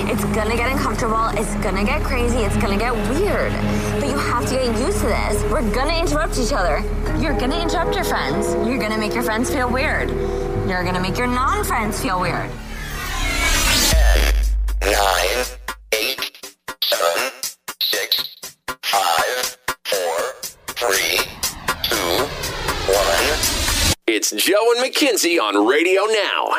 It's gonna get uncomfortable. It's gonna get crazy. It's gonna get weird. But you have to get used to this. We're gonna interrupt each other. You're gonna interrupt your friends. You're gonna make your friends feel weird. You're gonna make your non-friends feel weird. 10, 9, 8, 7, 6, 5, 4, 3, 2, 1. It's Joe and Mackenzie on Radio Now.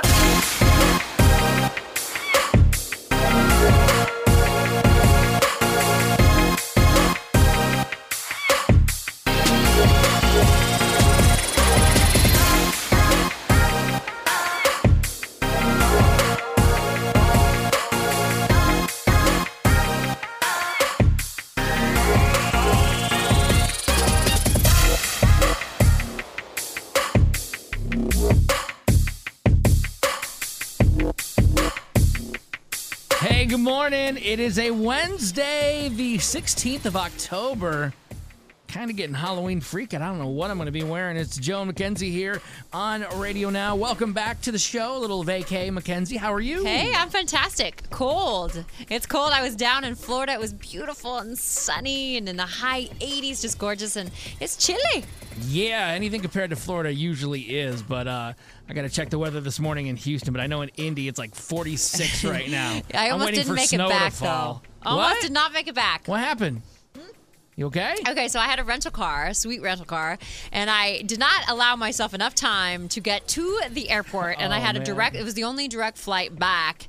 Good morning. It is a Wednesday, the 16th of October. Kind of getting Halloween freak. I don't know what I'm going to be wearing. It's Joe and Mackenzie here on Radio Now. Welcome back to the show. A little vacay, Mackenzie. How are you? Hey, I'm fantastic. Cold. It's cold. I was down in Florida. It was beautiful and sunny and in the high 80s, just gorgeous, and it's chilly. Yeah, anything compared to Florida usually is, but I got to check the weather this morning in Houston, but I know in Indy it's like 46 right now. I almost didn't make it back, though. Almost did not make it back. What happened? You okay? Okay, so I had a rental car, a sweet rental car, and I did not allow myself enough time to get to the airport, and I had it was the only direct flight back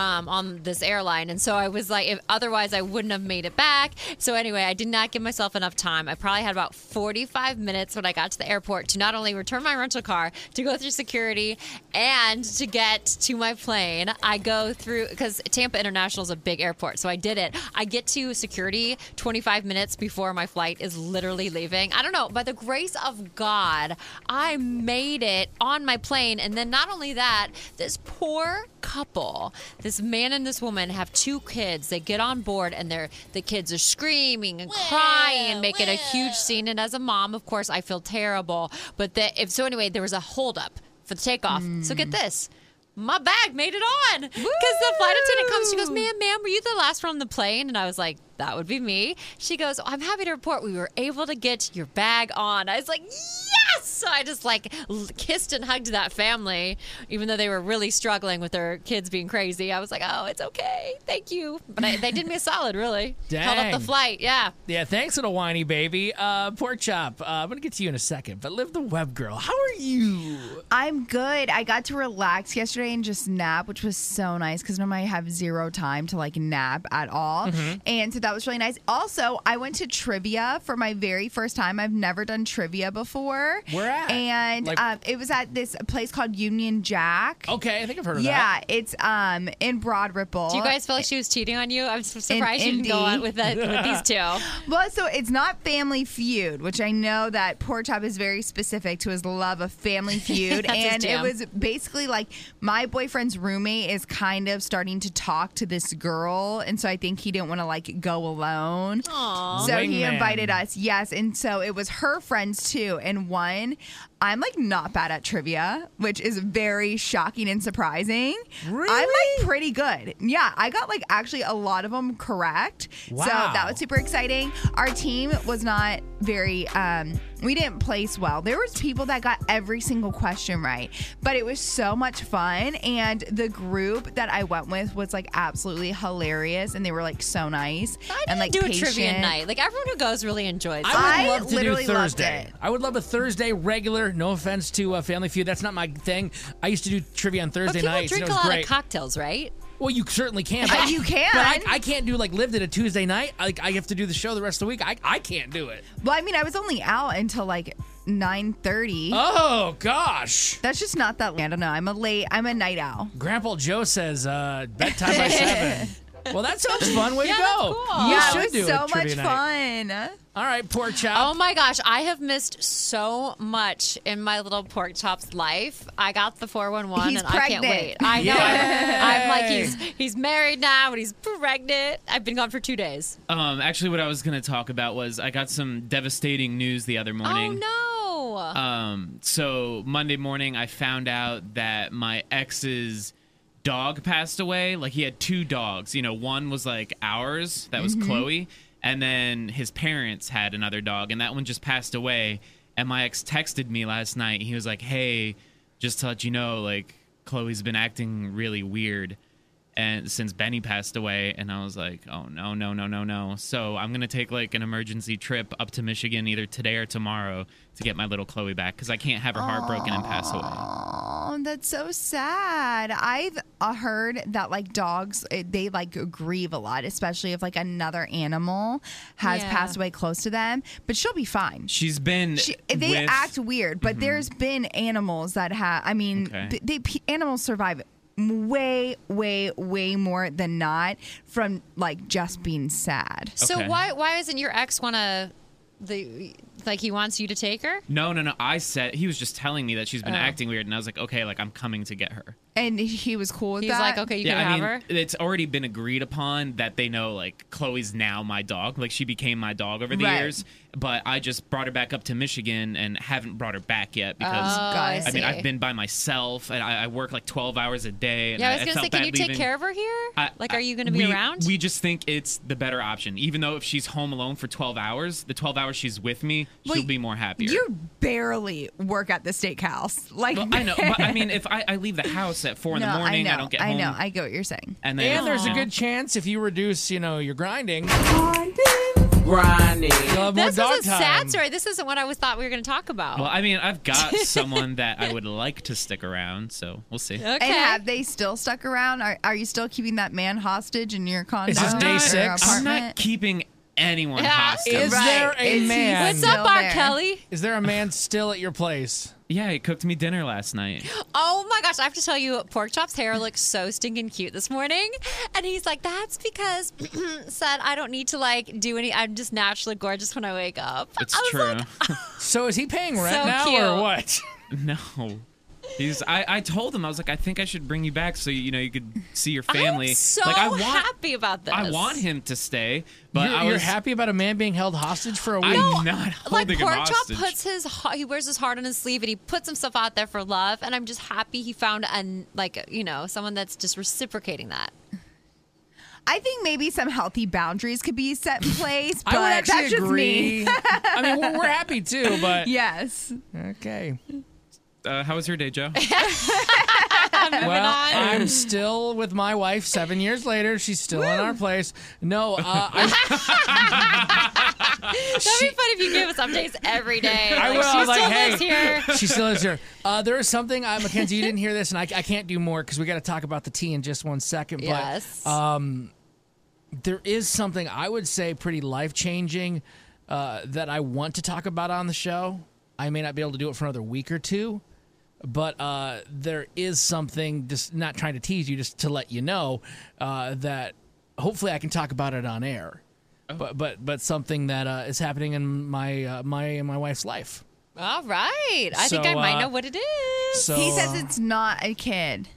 on this airline, and so I was like, otherwise I wouldn't have made it back. So anyway, I did not give myself enough time. I probably had about 45 minutes when I got to the airport to not only return my rental car, to go through security, and to get to my plane. I go through, because Tampa International is a big airport, so I did it. I get to security 25 minutes before my flight is literally leaving. I don't know, by the grace of God, I made it on my plane, and then not only that, this poor couple, this man and this woman have two kids. They get on board and the kids are screaming and crying and making a huge scene. And as a mom, of course, I feel terrible. But anyway, there was a holdup for the takeoff. So get this. My bag made it on because the flight attendant comes. She goes, ma'am, were you the last one on the plane? And I was like, that would be me. She goes, I'm happy to report we were able to get your bag on. I was like, yes! So I just kissed and hugged that family, even though they were really struggling with their kids being crazy. I was like, oh, it's okay. Thank you. But they did me a solid, really. Dang. Held up the flight, yeah. Yeah, thanks, little whiny baby. Pork Chop, I'm going to get to you in a second, but Liv the Web Girl, how are you? I'm good. I got to relax yesterday and just nap, which was so nice because normally I have zero time to nap at all. Mm-hmm. And so that was really nice. Also, I went to trivia for my very first time. I've never done trivia before. Where at? And it was at this place called Union Jack. Okay, I think I've heard of that. Yeah, it's in Broad Ripple. Do you guys feel like she was cheating on you? I'm surprised you didn't go on with these two. Well, so it's not Family Feud, which I know that Pork Chop is very specific to his love of Family Feud. And it was basically my boyfriend's roommate is kind of starting to talk to this girl. And so I think he didn't want to go alone. Aww. So Wingman. he invited us. Yes. And so it was her friends too. And one, I'm not bad at trivia, which is very shocking and surprising. Really? I'm pretty good. Yeah, I got actually a lot of them correct. Wow. So that was super exciting. Our team was not very we didn't place well. There was people that got every single question right, but it was so much fun, and the group that I went with was absolutely hilarious, and they were so nice and do patient. a trivia night. Everyone who goes really enjoys it. I would love to literally do loved Thursday. it. I would love a Thursday regular. No offense to Family Feud, that's not my thing. I used to do trivia on Thursday But people nights. drink and it a was lot great. of cocktails, right? Well, you certainly can. But you can. But I can't do Liv did a Tuesday night. I have to do the show the rest of the week. I can't do it. Well, I was only out until 9:30. Oh gosh. That's just not that late. I don't know. I'm a night owl. Grandpa Joe says bedtime by 7. Well, that sounds fun. Way to go. That's cool. You Yeah, should it do was so a trivia much night. fun. All right, Pork Chop. Oh my gosh, I have missed so much in my little Pork Chop's life. I got the 411 He's and I can't pregnant. wait. I know. Yay. I'm he's married now and he's pregnant. I've been gone for 2 days. Actually, what I was going to talk about was I got some devastating news the other morning. Oh no. So Monday morning, I found out that my ex's dog passed away. Like, he had 2 dogs. You know, one was like ours, that was Chloe, and then his parents had another dog, and that one just passed away. And my ex texted me last night. He was like, hey, just to let you know, like, Chloe's been acting really weird and since Benny passed away. And I was like, oh, no. So I'm going to take, like, an emergency trip up to Michigan either today or tomorrow to get my little Chloe back, because I can't have her heartbroken and pass away. Oh, that's so sad. I've heard that, like, dogs, they, like, grieve a lot, especially if, like, another animal has passed away close to them. But she'll be fine. She's been They act weird, but there's been animals that have, I mean, animals survive way more than not from, like, just being sad. So Okay. why isn't your ex he wants you to take her? No. I said, he was just telling me that she's been acting weird, and I was like, okay, like, I'm coming to get her. And he was cool with He's that. like, okay, you can I have mean, her. it's already been agreed upon that they know, like, Chloe's now my dog. Like, she became my dog over the Right. years. But I just brought her back up to Michigan and haven't brought her back yet because, I I mean, see. I've been by myself, and I work, like, 12 hours a day. And Yeah, I was gonna felt say, can bad you take leaving. care of her here? Are you gonna be around? We just think it's the better option. Even though if she's home alone for 12 hours, the 12 hours she's with me, she'll be more happier. You barely work at the steakhouse. Like, Well, I know, but I mean, if I leave the house at 4 in the morning, I don't get home. I know. I get what you're saying. And then, And there's a you know, good chance if you reduce, your grinding, Grinding. you'll have more This dog is a time. sad story. This isn't what I thought we were going to talk about. Well, I mean, I've got someone that I would like to stick around, so we'll see. Okay. And have they still stuck around? Are you still keeping that man hostage in your condo? Is this day or 6? I'm apartment? not keeping anyone Yeah. hostage. Is Right. there a Is he man? What's still up, R. there? Kelly? Is there a man still at your place? Yeah, he cooked me dinner last night. Oh my gosh, I have to tell you, Pork Chop's hair looks so stinking cute this morning. And he's like, that's because, said, I don't need to, like, do any, I'm just naturally gorgeous when I wake up. It's I was true. like, So is he paying rent So now cute. or what? No. I told him, I was like, I think I should bring you back so you could see your family. I'm so like, I want, happy about this. I want him to stay, but You're happy about a man being held hostage for a week? I'm not Like, holding him Pork Chop hostage. puts he wears his heart on his sleeve and he puts himself out there for love. And I'm just happy he found someone that's just reciprocating that. I think maybe some healthy boundaries could be set in place, but I would actually that's just agree. me. I mean, we're happy too, but Yes. okay. How was your day, Joe? Well, I'm still with my wife 7 years later. She's still in our place. No, That'd be fun if you gave us updates every day. I Like, will. she I'm like, still hey, lives here. she still lives here. There is something, Mackenzie, you didn't hear this, and I can't do more because we got to talk about the tea in just 1 second. But Yes. there is something I would say pretty life-changing that I want to talk about on the show. I may not be able to do it for another week or two, but there is something, just not trying to tease you, just to let you know that hopefully I can talk about it on air. But something that is happening in my wife's life. All right. I think So, I might know what it is. So He says it's not a kid.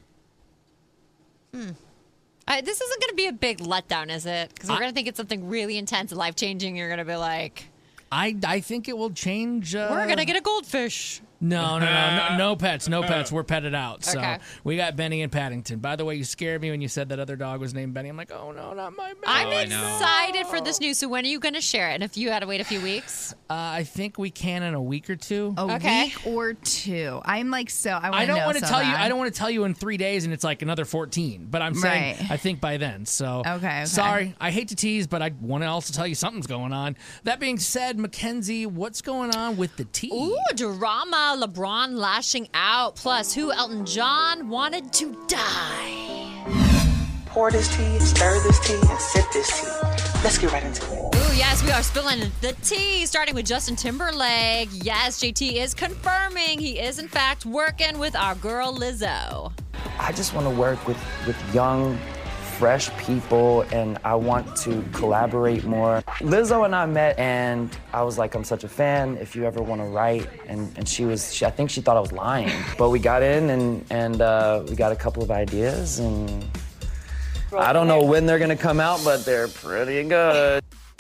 This isn't going to be a big letdown, is it? Because we're going to think it's something really intense and life-changing. You're going to be like, I think it will change. we're going to get a goldfish. No pets. We're petted out. So Okay. we got Benny and Paddington. By the way, you scared me when you said that other dog was named Benny. I'm like, oh no, not my Benny. I'm I know. excited for this news. So when are you going to share it? And if you had to wait a few weeks? I think we can in a week or two. A Okay. week or two. I'm like, so I want I to know. don't want to so tell you. bad. I don't want to tell you in 3 days, and it's like another 14. But I'm saying Right. I think by then. So Okay. Sorry, I hate to tease, but I want to also tell you something's going on. That being said, Mackenzie, what's going on with the tea? Ooh, drama. LeBron lashing out. Plus, who Elton John wanted to die. Pour this tea, stir this tea, and sip this tea. Let's get right into it. Ooh, yes, we are spilling the tea, starting with Justin Timberlake. Yes, JT is confirming he is, in fact, working with our girl Lizzo. I just want to work with young, fresh people, and I want to collaborate more. Lizzo and I met, and I was like, I'm such a fan. If you ever want to write, and I think she thought I was lying. But we got in, and we got a couple of ideas, and I don't know when they're gonna come out, but they're pretty good.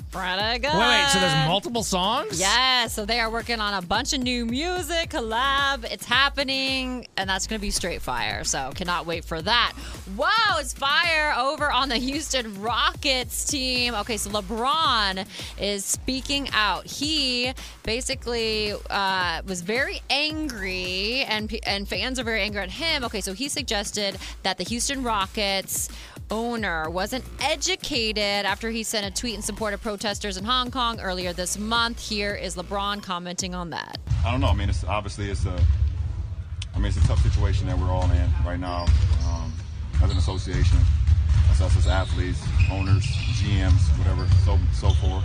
Pretty good. Wait, so there's multiple songs? Yeah, so they are working on a bunch of new music, collab. It's happening, and that's going to be straight fire. So cannot wait for that. Whoa, it's fire over on the Houston Rockets team. Okay, so LeBron is speaking out. He basically was very angry, and fans are very angry at him. Okay, so he suggested that the Houston Rockets owner wasn't educated after he sent a tweet in support of protesters in Hong Kong earlier this month. Here is LeBron commenting on that. I don't know. I mean, it's a tough situation that we're all in right now as an association, as us as athletes, owners, GMs, whatever, so forth.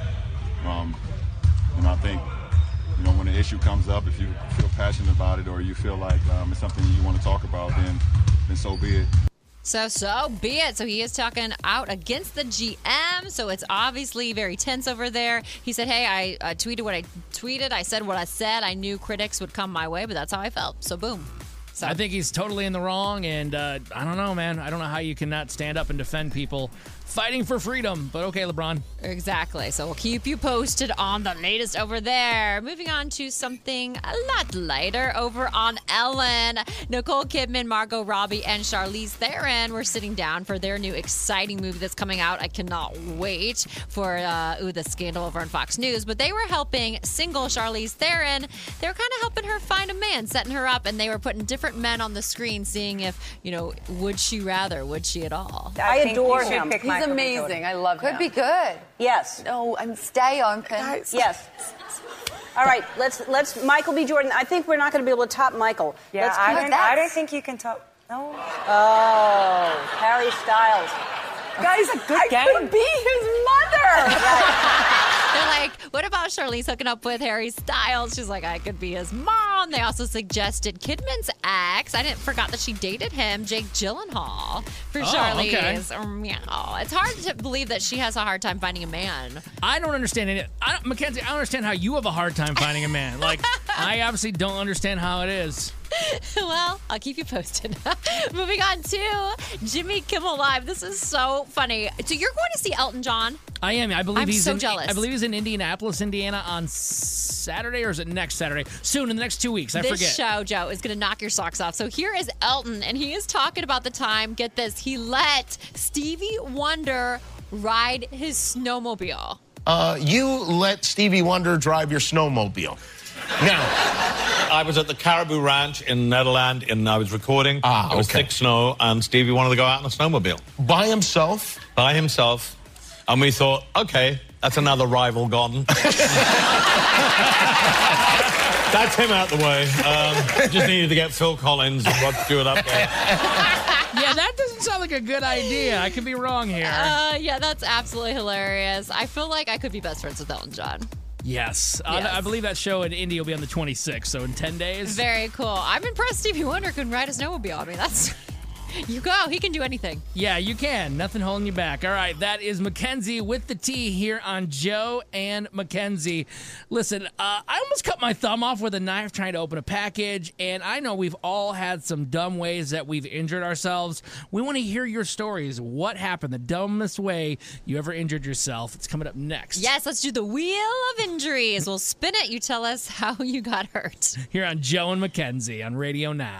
I think, when an issue comes up, if you feel passionate about it or you feel like it's something you want to talk about, then so be it. So be it. So he is talking out against the GM. So it's obviously very tense over there. He said, hey, I tweeted what I tweeted. I said what I said. I knew critics would come my way, but that's how I felt. So boom. So. I think he's totally in the wrong, and I don't know, man. I don't know how you cannot stand up and defend people fighting for freedom. But okay, LeBron. Exactly. So we'll keep you posted on the latest over there. Moving on to something a lot lighter over on Ellen. Nicole Kidman, Margot Robbie, and Charlize Theron were sitting down for their new exciting movie that's coming out. I cannot wait for the scandal over on Fox News. But they were helping single Charlize Theron. They were kind of helping her find a man, setting her up, and they were putting different men on the screen, seeing if, would she at all? I adore him. He's amazing. I love him. Could be good. Yes. No, stay open. Yes. All right, let's Michael B. Jordan. I think we're not going to be able to top Michael. Yeah, I don't think you can top. No. Oh, Harry Styles. Guys, a good game. I could be his mother. They're like, what about Charlize hooking up with Harry Styles? She's like, I could be his mom. They also suggested Kidman's ex. I forgot that she dated him, Jake Gyllenhaal, for Charlize. Okay. It's hard to believe that she has a hard time finding a man. I don't understand it. Mackenzie, I don't understand how you have a hard time finding a man. I obviously don't understand how it is. Well, I'll keep you posted. Moving on to Jimmy Kimmel Live. This is so funny. So you're going to see Elton John? I am. I believe he's jealous. I believe he's in Indianapolis, Indiana on Saturday, or is it next Saturday? Soon, in the next 2 weeks. I forget. This show, Joe, is going to knock your socks off. So here is Elton, and he is talking about the time, get this, he let Stevie Wonder ride his snowmobile. You let Stevie Wonder drive your snowmobile. Now, I was at the Caribou Ranch in Netherlands, and I was recording. It was thick snow, and Stevie wanted to go out on a snowmobile. By himself? By himself. And we thought, okay, that's another rival gone. That's him out the way. Just needed to get Phil Collins and Rod Stewart up there. Yeah, that doesn't sound like a good idea. I could be wrong here. Yeah, that's absolutely hilarious. I feel like I could be best friends with Elton John. Yes. I believe that show in Indy will be on the 26th, so in 10 days. Very cool. I'm impressed Stevie Wonder can ride a snowmobile. I mean, that's... You go. He can do anything. Yeah, you can. Nothing holding you back. All right, that is Mackenzie with the T here on Joe and Mackenzie. Listen, I almost cut my thumb off with a knife trying to open a package, and I know we've all had some dumb ways that we've injured ourselves. We want to hear your stories. What happened? The dumbest way you ever injured yourself. It's coming up next. Yes, let's do the Wheel of Injuries. We'll spin it. You tell us how you got hurt. Here on Joe and Mackenzie on Radio Now.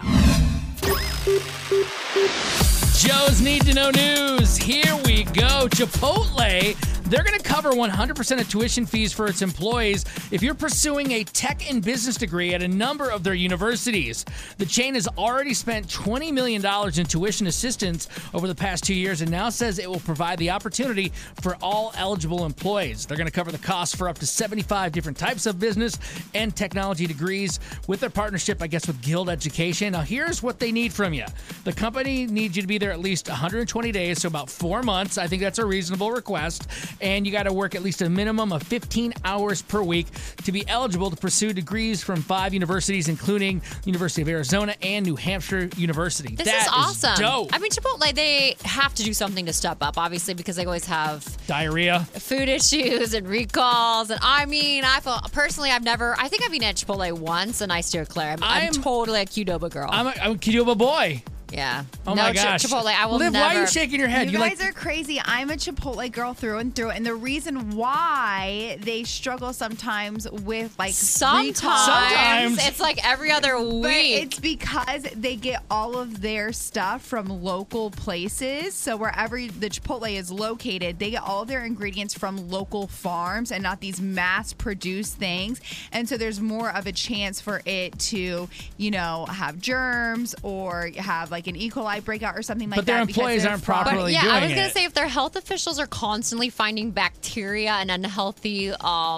Joe's Need to Know News. Here we go. Chipotle, they're going to cover 100% of tuition fees for its employees if you're pursuing a tech and business degree at a number of their universities. The chain has already spent $20 million in tuition assistance over the past 2 years and now says it will provide the opportunity for all eligible employees. They're going to cover the cost for up to 75 different types of business and technology degrees with their partnership, I guess, with Guild Education. Now, here's what they need from you. The company needs you to be there at least 120 days, so about 4 months. I think that's a reasonable request. And you got to work at least a minimum of 15 hours per week to be eligible to pursue degrees from 5 universities, including University of Arizona and New Hampshire University. This is awesome. Dope. I mean, Chipotle, they have to do something to step up, obviously, because they always have diarrhea, food issues, and recalls. And I mean, I think I've eaten at Chipotle once, and I steer clear. I'm totally a Qdoba girl. I'm a Qdoba boy. Yeah. Oh no my gosh. Chipotle. I will Liv, never. why are you shaking your head? You guys are crazy. I'm a Chipotle girl through and through, and the reason why they struggle sometimes with like Sometimes it's like every other week. But it's because they get all of their stuff from local places. So wherever the Chipotle is located, they get all of their ingredients from local farms and not these mass-produced things. And so there's more of a chance for it to, have germs or have like an E. coli breakout or something like that. But their employees aren't properly doing it. I was going to say, if their health officials are constantly finding bacteria and unhealthy,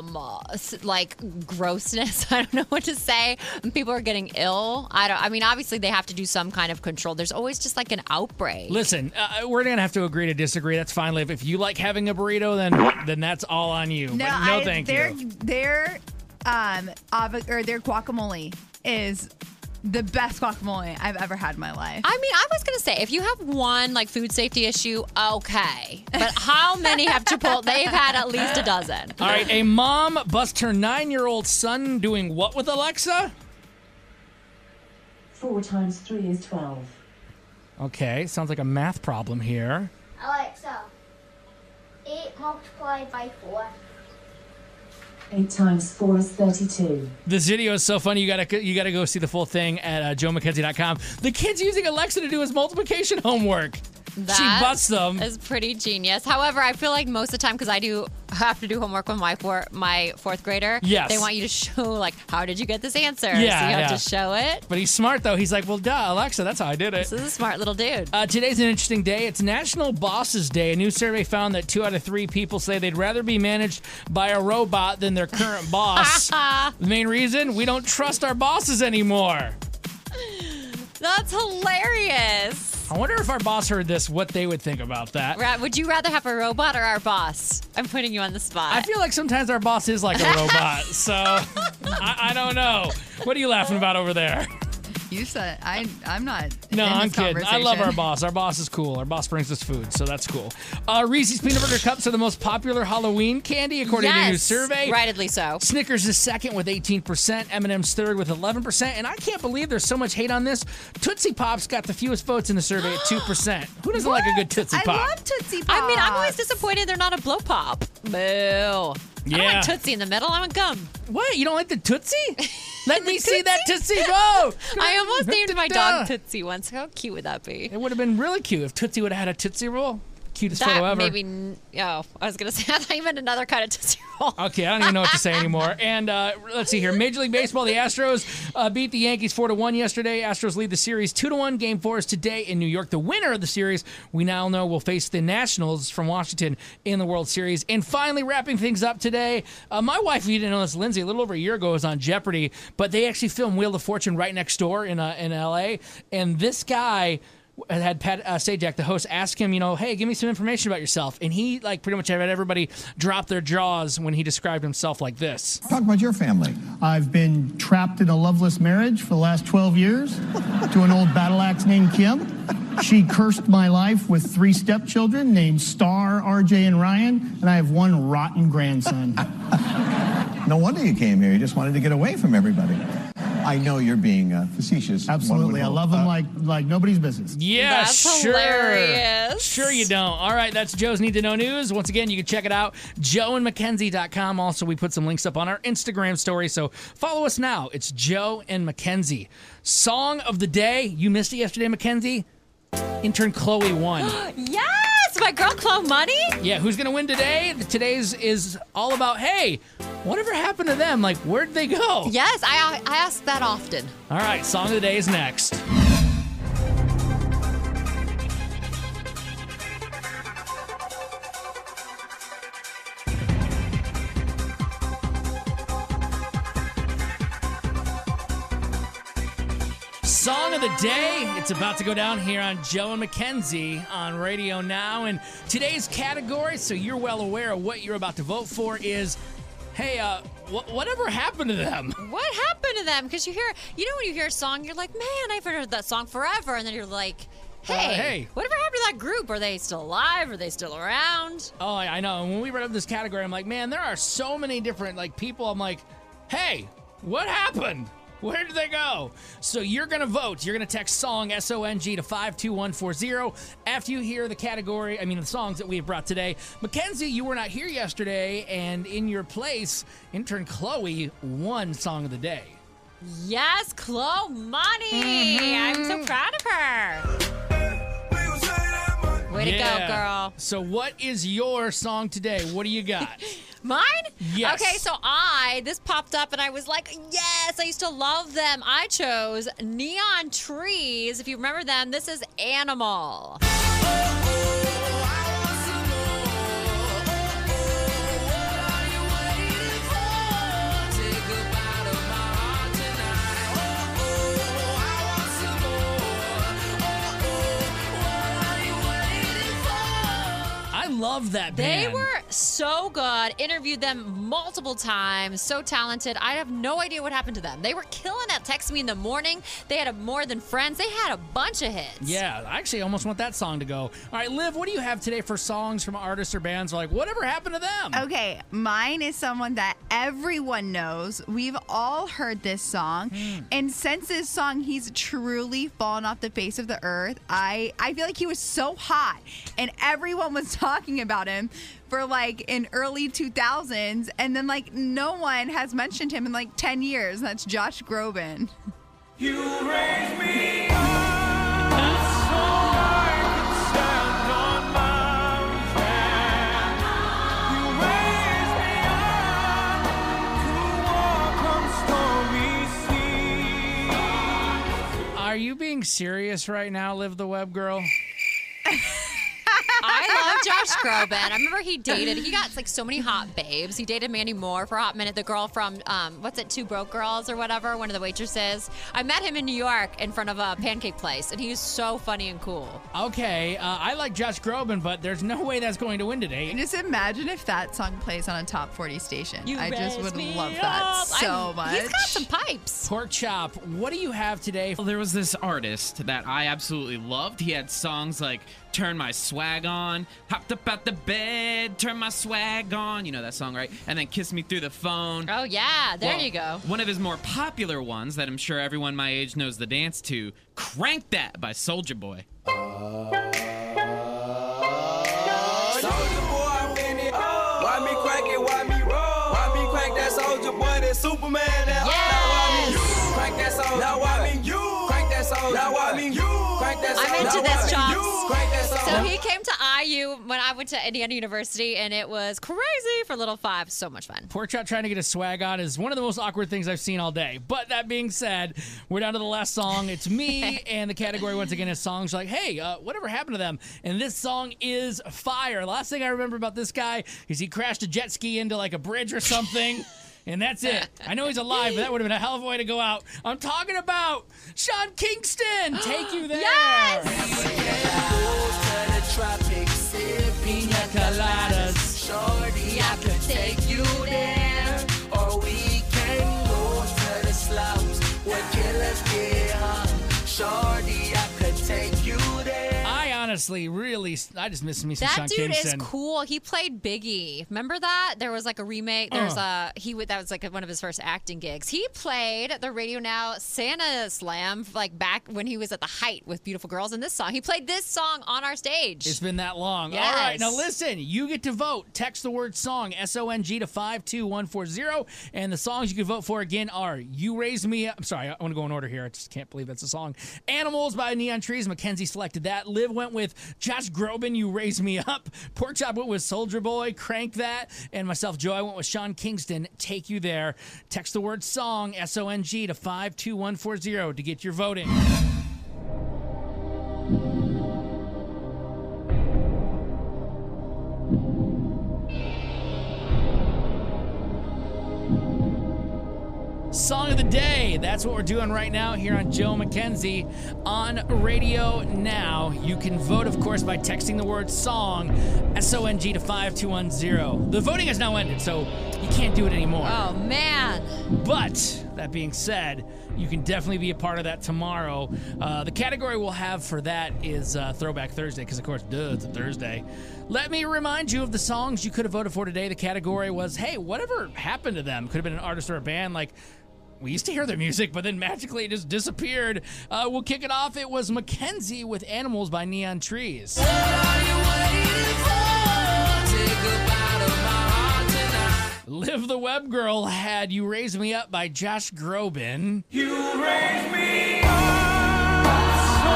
grossness, I don't know what to say, and people are getting ill, obviously they have to do some kind of control. There's always just like an outbreak. Listen, we're going to have to agree to disagree. That's fine, Liv. If you like having a burrito, then that's all on you. No, but thank you. Their guacamole is the best guacamole I've ever had in my life. I was going to say, if you have one like food safety issue, okay. But how many have Chipotle? They've had at least a dozen. All right, a mom busts her 9-year-old son doing what with Alexa? 4 times 3 is 12. Okay, sounds like a math problem here. Alexa, 8 multiplied by 4. 8 times 4 is 32. This video is so funny. You gotta go see the full thing at joemckenzie.com. The kid's using Alexa to do his multiplication homework. She busts them. Is pretty genius. However, I feel like most of the time, because I do have to do homework with my fourth grader. Yes. They want you to show like, how did you get this answer? Yeah, so you have to show it. But he's smart though. He's like, well, duh, Alexa, that's how I did it. This is a smart little dude. Today's an interesting day. It's National Bosses Day. A new survey found that 2 out of 3 people say they'd rather be managed by a robot than their current boss. The main reason? We don't trust our bosses anymore. That's hilarious. I wonder if our boss heard this, what they would think about that. Would you rather have a robot or our boss? I'm putting you on the spot. I feel like sometimes our boss is like a robot, so I don't know. What are you laughing about over there? You said I'm not. No, in I'm this kidding. I love our conversation. boss. Our boss is cool. Our boss brings us food, so that's cool. Reese's Peanut Butter Cups are the most popular Halloween candy, according to a new survey. Rightly so. Snickers is second with 18%. M&M's third with 11%. And I can't believe there's so much hate on this. Tootsie Pops got the fewest votes in the survey at 2%. Who doesn't like a good Tootsie Pop? I love Tootsie Pops. I'm always disappointed they're not a blow pop. Boo. I don't like Tootsie in the middle. I want gum. What? You don't like the Tootsie? Let me see that Tootsie Roll. I almost named my dog Tootsie once. How cute would that be? It would have been really cute if Tootsie would have had a Tootsie Roll. Cutest That photo ever. I was going to say, I thought you meant another kind of Tootsie Roll. Okay, I don't even know what to say anymore. And let's see here. Major League Baseball, the Astros beat the Yankees 4-1 yesterday. Astros lead the series 2-1. Game 4 is today in New York. The winner of the series, we now know, will face the Nationals from Washington in the World Series. And finally, wrapping things up today, my wife, if you didn't know this, Lindsay, a little over a year ago was on Jeopardy, but they actually filmed Wheel of Fortune right next door in L.A. And this guy had Pat Sajak, the host, ask him, hey, give me some information about yourself. And he, pretty much had everybody drop their jaws when he described himself like this. Talk about your family. I've been trapped in a loveless marriage for the last 12 years to an old battle axe named Kim. She cursed my life with 3 stepchildren named Star, RJ, and Ryan, and I have 1 rotten grandson. No wonder you came here. You just wanted to get away from everybody. I know you're being facetious. Absolutely. I love them like nobody's business. Yeah, That's sure. hilarious. Sure you don't. All right, that's Joe's Need to Know News. Once again, you can check it out, joeandmckenzie.com. Also, we put some links up on our Instagram story, so follow us now. It's Joe and Mackenzie. Song of the day. You missed it yesterday, Mackenzie. Intern Chloe won. Yes! My girl Chloe Money? Yeah, who's going to win today? Today's is all about, hey, whatever happened to them? Where'd they go? Yes, I ask that often. All right, Song of the Day is next. Song of the day. It's about to go down here on Joe and Mackenzie on Radio Now. And today's category, so you're well aware of what you're about to vote for, is, hey, whatever happened to them? What happened to them? Because when you hear a song, you're like, man, I've heard that song forever. And then you're like, hey, whatever happened to that group? Are they still alive? Are they still around? Oh, I know. And when we read up this category, I'm like, man, there are so many different people. I'm like, hey, what happened? Where did they go? So you're going to vote. You're going to text song, S-O-N-G, to 52140 after you hear the songs that we have brought today. Mackenzie, you were not here yesterday, and in your place, intern Chloe won Song of the Day. Yes, Chloe Money. I'm so proud of her. Way to go, girl. So what is your song today? What do you got? Mine? Yes. Okay, so this popped up and I was like, yes, I used to love them. I chose Neon Trees. If you remember them, this is Animal. I love that band. They were so good. Interviewed them multiple times. So talented. I have no idea what happened to them. They were killing it. Text me in the morning. They had a More Than Friends. They had a bunch of hits. Yeah, I actually almost want that song to go. All right, Liv, what do you have today for songs from artists or bands? Like, whatever happened to them? Okay, mine is someone that everyone knows. We've all heard this song. And since this song, he's truly fallen off the face of the earth. I feel like he was so hot, and everyone was talking about him for in early 2000s, and then no one has mentioned him in 10 years. That's Josh Groban. You raise me up so I can stand on mountains. You raise me up to walk on stormy seas. Are you being serious right now, Liv the Web Girl? I love Josh Groban. I remember he got so many hot babes. He dated Mandy Moore for a hot minute, the girl from, Two Broke Girls or whatever, one of the waitresses. I met him in New York in front of a pancake place, and he was so funny and cool. Okay, I like Josh Groban, but there's no way that's going to win today. Just imagine if that song plays on a top 40 station. I just would love up. that so much. He's got some pipes. Pork Chop, what do you have today? Well, there was this artist that I absolutely loved. He had songs like Turn My Swag On, Hopped Up Out the Bed, Turn My Swag On. You know that song, right? And then Kiss Me Through the Phone. Oh, yeah. There you go. One of his more popular ones that I'm sure everyone my age knows the dance to, Crank That by Soulja Boy. Soulja Boy, I'm in it. Why me crank it? Why me roll? Why me crank that Soulja Boy? That Superman. That now why me you crank that Soulja? Now why me you crank that Soulja? Now why me you crank that Soulja? I'm into this, Chops. So So he came to IU when I went to Indiana University, and it was crazy for Little Five. So much fun. Pork Chop trying to get a swag on is one of the most awkward things I've seen all day. But that being said, we're down to the last song. It's me, and the category once again is songs like, hey, whatever happened to them? And this song is fire. Last thing I remember about this guy is he crashed a jet ski into a bridge or something. And that's it. I know he's alive, but that would have been a hell of a way to go out. I'm talking about Sean Kingston. Take you there. Pina coladas. Shorty, I could take you there, or we can go to the slums where killers get hung. Shorty, I could take you there. I honestly, I just miss me some That Sean dude Kingston. is cool. He played Biggie. Remember that? There was a remake. There's that was one of his first acting gigs. He played the Radio Now Santa Slam back when he was at the height with Beautiful Girls in this song. He played this song on our stage. It's been that long. Yes. All right, now listen, you get to vote. Text the word song, S-O-N-G, to 52140. And the songs you can vote for again are You Raise Me Up. I'm sorry, I want to go in order here. I just can't believe that's a song. Animals by Neon Trees. Mackenzie selected that. Liv went with Josh Groban, You Raise Me Up. Pork Chop went with Soulja Boy, Crank That. And myself, Joe, I went with Sean Kingston, Take You There. Text the word song, S-O-N-G, to 52140 to get your voting. Song of the day. That's what we're doing right now here on Joe Mackenzie on Radio Now. You can vote, of course, by texting the word song, S-O-N-G, to 52140. The voting has now ended, so you can't do it anymore. Oh, man. But that being said, you can definitely be a part of that tomorrow. The category we'll have for that is Throwback Thursday, because, of course, it's a Thursday. Let me remind you of the songs you could have voted for today. The category was, hey, whatever happened to them? Could have been an artist or a band. We used to hear their music, but then magically it just disappeared. We'll kick it off. It was Mackenzie with Animals by Neon Trees. Live the Web Girl had You Raise Me Up by Josh Groban. You raise me up so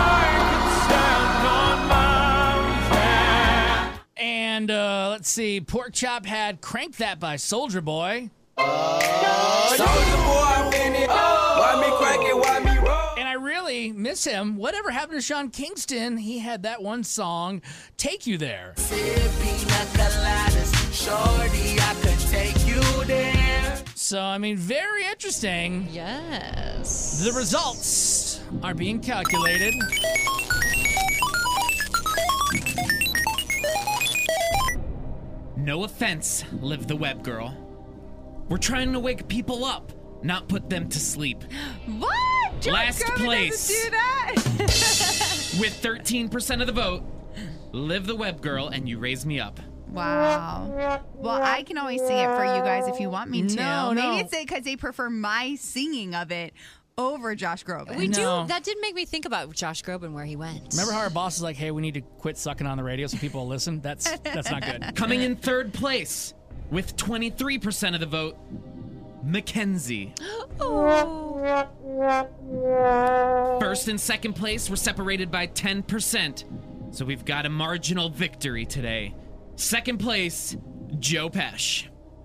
I can stand on mountains. And let's see, Pork Chop had Crank That by Soulja Boy. Soulja Boy, I'm in it. Why me crank it? Why me roll? And I really miss him. Whatever happened to Sean Kingston? He had that one song, Take You There. Shorty, I could take you there. So, I mean, very interesting. Yes. The results are being calculated. No offense, Live the Web Girl. We're trying to wake people up, not put them to sleep. What? Josh Last Groban place. doesn't do that. With 13% of the vote, Live the Web Girl and You Raise Me Up. Wow. Well, I can always sing it for you guys if you want me to. No. Maybe it's because they prefer my singing of it over Josh Groban. We do. That did make me think about Josh Groban, where he went. Remember how our boss is like, hey, we need to quit sucking on the radio so people will listen? That's not good. Coming in third place with 23% of the vote, Mackenzie. First and second place were separated by 10%. So we've got a marginal victory today. Second place, Joe Pesh.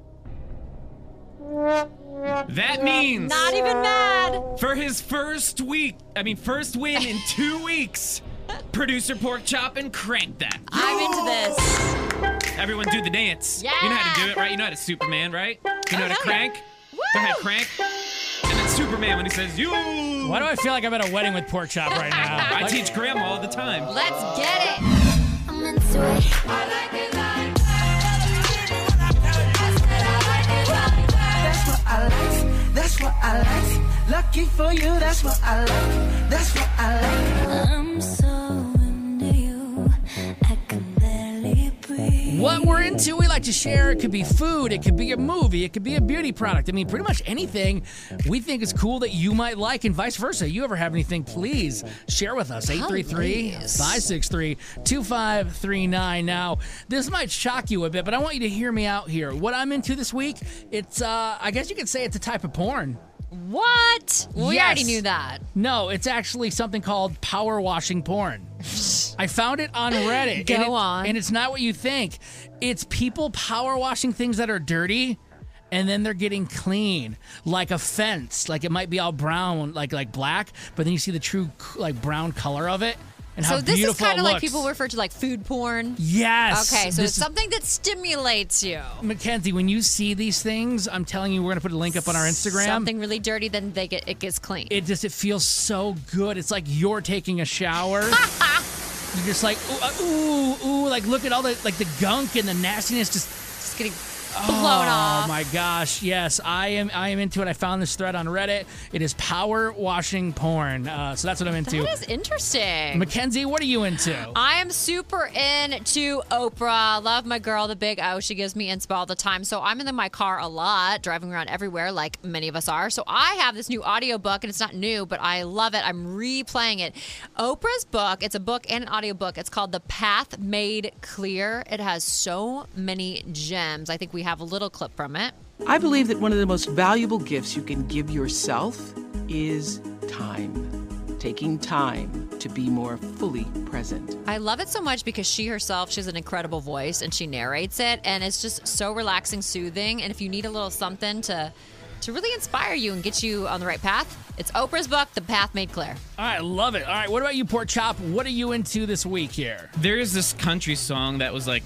That means Not even mad. for his first win in 2 weeks, producer Pork Chop and Crank That. I'm into this. Everyone do the dance. Yeah. You know how to do it, right? You know how to Superman, right? You know how to crank? Woo. Go ahead, crank. And then Superman when he says, you. Why do I feel like I'm at a wedding with Pork Chop right now? I teach grandma all the time. Let's get it. I'm into it. That's what I like. That's what I like. Lucky for you, that's what I like. That's what I like. I'm so into you. I can barely breathe. What we're into, we like to share. It could be food, it could be a movie, it could be a beauty product. I mean, pretty much anything we think is cool that you might like, and vice versa. You ever have anything, please share with us. 833-563-2539. Now, this might shock you a bit, but I want you to hear me out here. What I'm into this week, it's, I guess you could say it's a type of porn. What? We Yes. already knew that. No, it's actually something called power washing porn. I found it on Reddit. Go on. And it's not what you think. It's people power washing things that are dirty, and then they're getting clean, like a fence. Like it might be all brown, like black, but then you see the true like brown color of it. And how So this is beautiful kind it of like looks. people refer to like food porn. Yes. Okay, so This it's is- something that stimulates you. Mackenzie, when you see these things, I'm telling you, we're gonna put a link up on our Instagram. Something really dirty, then it gets clean. It feels so good. It's like you're taking a shower. You're just like ooh, like look at all the like the gunk and the nastiness just getting blown off. Oh my gosh, yes, I am into it. I found this thread on Reddit. It is power washing porn. So that's what I'm into. That is interesting. Mackenzie, what are you into? I am super into Oprah. Love my girl, the Big O. She gives me inspo all the time. So I'm in my car a lot, driving around everywhere like many of us are. So I have this new audiobook, and it's not new, but I love it. I'm replaying it. Oprah's book, it's a book and an audiobook. It's called The Path Made Clear. It has so many gems. I think we have a little clip from it. I believe that one of the most valuable gifts you can give yourself is time. Taking time to be more fully present. I love it so much because she herself, she has an incredible voice and she narrates it, and it's just so relaxing, soothing. And if you need a little something to really inspire you and get you on the right path, it's Oprah's book, The Path Made Clear. All right, love it. All right, what about you, Pork Chop? What are you into this week here? There is this country song that was like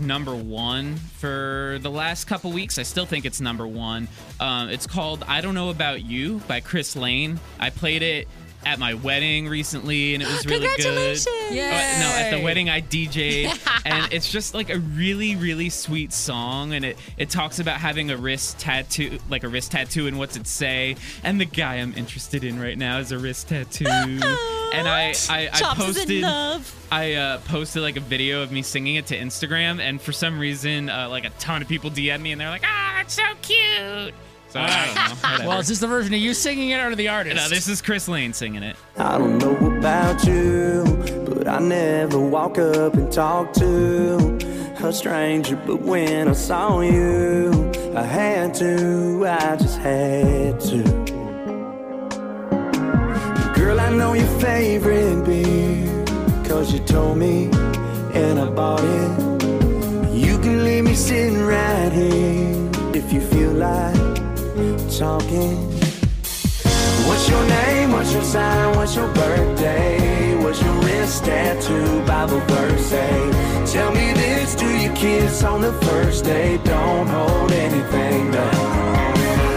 #1 for the last couple weeks. I still think it's #1. It's called I Don't Know About You by Chris Lane. I played it at my wedding recently, and it was really good. Congratulations! No, at the wedding I DJ'd, and it's just like a really, really sweet song, and it talks about having a wrist tattoo, and what's it say, and the guy I'm interested in right now is a wrist tattoo. And I posted posted like a video of me singing it to Instagram, and for some reason like a ton of people DM me and they're like, that's so cute. So I don't know. Whatever. Well, is this the version of you singing it or the artist? No, this is Chris Lane singing it. I don't know about you, but I never walk up and talk to a stranger. But when I saw you, I had to, I just had to. Girl, I know your favorite beer, 'cause you told me and I bought it. You can leave me sitting right here if you feel like talking. What's your name? What's your sign? What's your birthday? What's your wrist tattoo? Bible verse say. Tell me this, do you kiss on the first day? Don't hold anything back.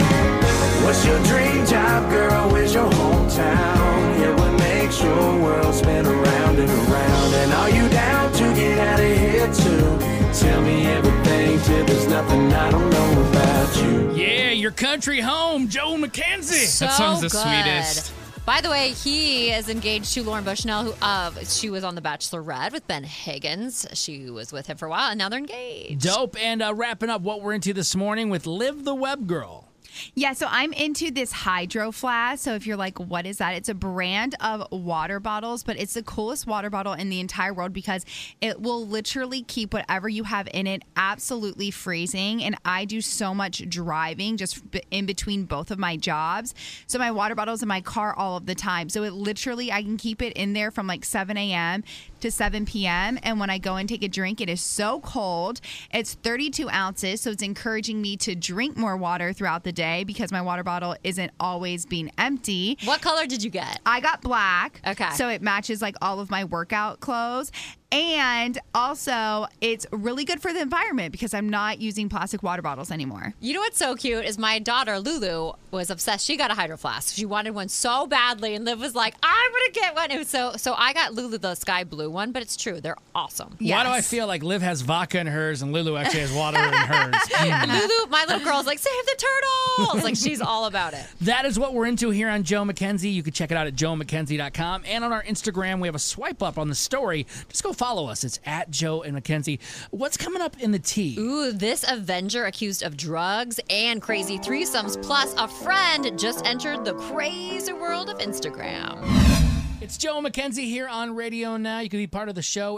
What's your dream job, girl? Where's your hometown? Yeah, what makes your world spin around and around? And are you down to get out of here too? Tell me everything till there's nothing I don't know about you. Yeah, your country home, Joe McKenzie. So That song's the good. sweetest. By the way, he is engaged to Lauren Bushnell, who she was on The Bachelorette with Ben Higgins. She was with him for a while, and now they're engaged. Dope. And wrapping up what we're into this morning with Live the Web Girl. Yeah, so I'm into this Hydro Flask. So if you're like, what is that? It's a brand of water bottles, but it's the coolest water bottle in the entire world because it will literally keep whatever you have in it absolutely freezing. And I do so much driving just in between both of my jobs. So my water bottle's in my car all of the time. So it literally, I can keep it in there from like 7 a.m. to 7 p.m. And when I go and take a drink, it is so cold. It's 32 ounces. So it's encouraging me to drink more water throughout the day because my water bottle isn't always being empty. What color did you get? I got black. Okay. So it matches like all of my workout clothes. And also, it's really good for the environment because I'm not using plastic water bottles anymore. You know what's so cute is my daughter, Lulu, was obsessed. She got a Hydro Flask. She wanted one so badly, and Liv was like, I'm going to get one. It was so I got Lulu the sky blue one, but it's true. They're awesome. Why do I feel like Liv has vodka in hers and Lulu actually has water in hers? Lulu, my little girl's like, save the turtles. Like, she's all about it. That is what we're into here on Joe McKenzie. You can check it out at joemckenzie.com. And on our Instagram, we have a swipe up on the story. Just go follow us. It's at Joe and McKenzie. What's coming up in the tea? Ooh, this Avenger accused of drugs and crazy threesomes, plus a friend just entered the crazy world of Instagram. It's Joe McKenzie here on Radio Now. You can be part of the show,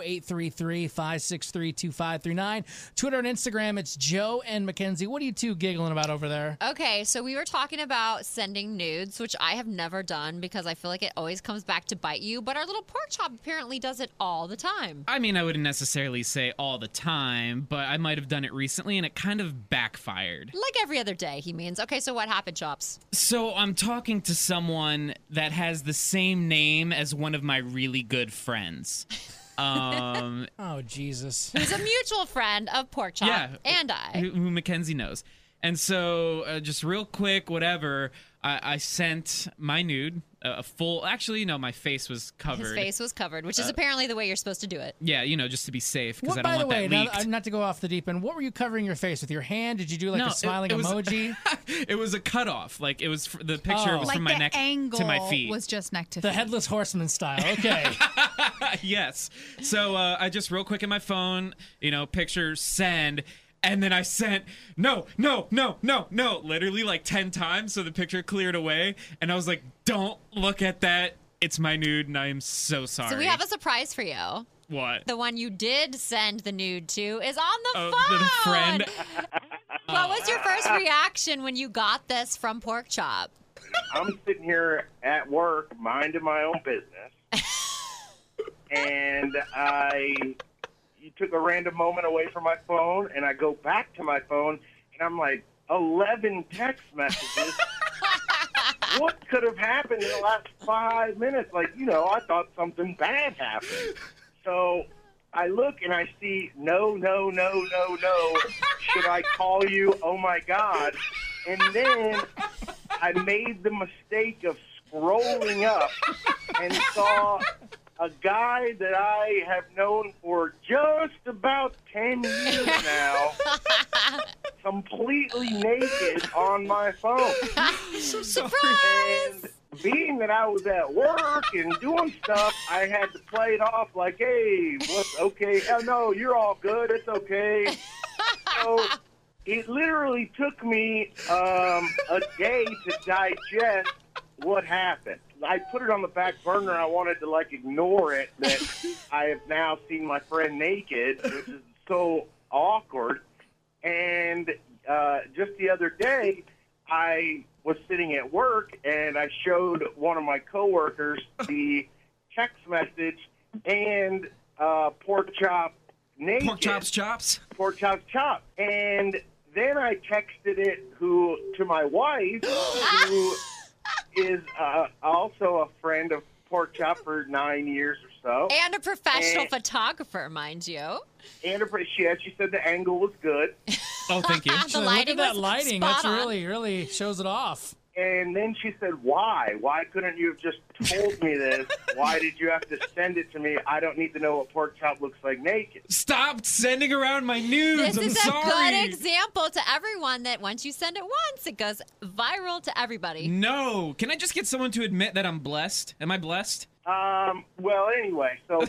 833-563-2539. Twitter and Instagram, it's Joe and McKenzie. What are you two giggling about over there? Okay, so we were talking about sending nudes, which I have never done because I feel like it always comes back to bite you, but our little pork chop apparently does it all the time. I mean, I wouldn't necessarily say all the time, but I might have done it recently, and it kind of backfired. Like every other day, he means. Okay, so what happened, Chops? So I'm talking to someone that has the same name as one of my really good friends. Oh, Jesus. Who's a mutual friend of Pork Chop and I. Who Mackenzie knows. And so, just real quick, whatever, I sent my nude, a full, actually, no, my face was covered. His face was covered, which is apparently the way you're supposed to do it. Yeah, just to be safe, because I By don't the want way, that leaked. not to go off the deep end, what were you covering your face with? Your hand? Did you do like a smiling emoji? It was a cutoff. Like, it was, the picture was Like from my the neck angle to my feet. was just neck to The feet. Headless Horseman style. Okay. Yes. So I just real quick in my phone, picture send, and then I sent no, literally like 10 times, so the picture cleared away, and I was like, don't look at that. It's my nude, and I am so sorry. So we have a surprise for you. What? The one you did send the nude to is on the phone. The friend. What was your first reaction when you got this from Pork Chop? I'm sitting here at work minding my own business, and you took a random moment away from my phone, and I go back to my phone, and I'm like, 11 text messages. What could have happened in the last 5 minutes? Like, I thought something bad happened. So I look and I see, no. Should I call you? Oh, my God. And then I made the mistake of scrolling up and saw a guy that I have known for just about 10 years now, completely naked on my phone. Surprise! And being that I was at work and doing stuff, I had to play it off like, hey, what's okay? Oh, no, you're all good. It's okay. So it literally took me a day to digest what happened. I put it on the back burner. I wanted to ignore it that I have now seen my friend naked, which is so awkward. And just the other day, I was sitting at work and I showed one of my coworkers the text message and pork chop naked. Pork chops chops? Pork chops chop. And then I texted it to my wife, who is also a friend of Pork Chop for 9 years or so. And a professional photographer, mind you. And she said the angle was good. Oh, thank you. The lighting Look at that was lighting. spot That's on. really shows it off. And then she said, why? Why couldn't you have just told me this? Why did you have to send it to me? I don't need to know what Pork Chop looks like naked. Stop sending around my nudes. This I'm is sorry. a good example to everyone that once you send it once, it goes viral to everybody. No. Can I just get someone to admit that I'm blessed? Am I blessed? Well, anyway, so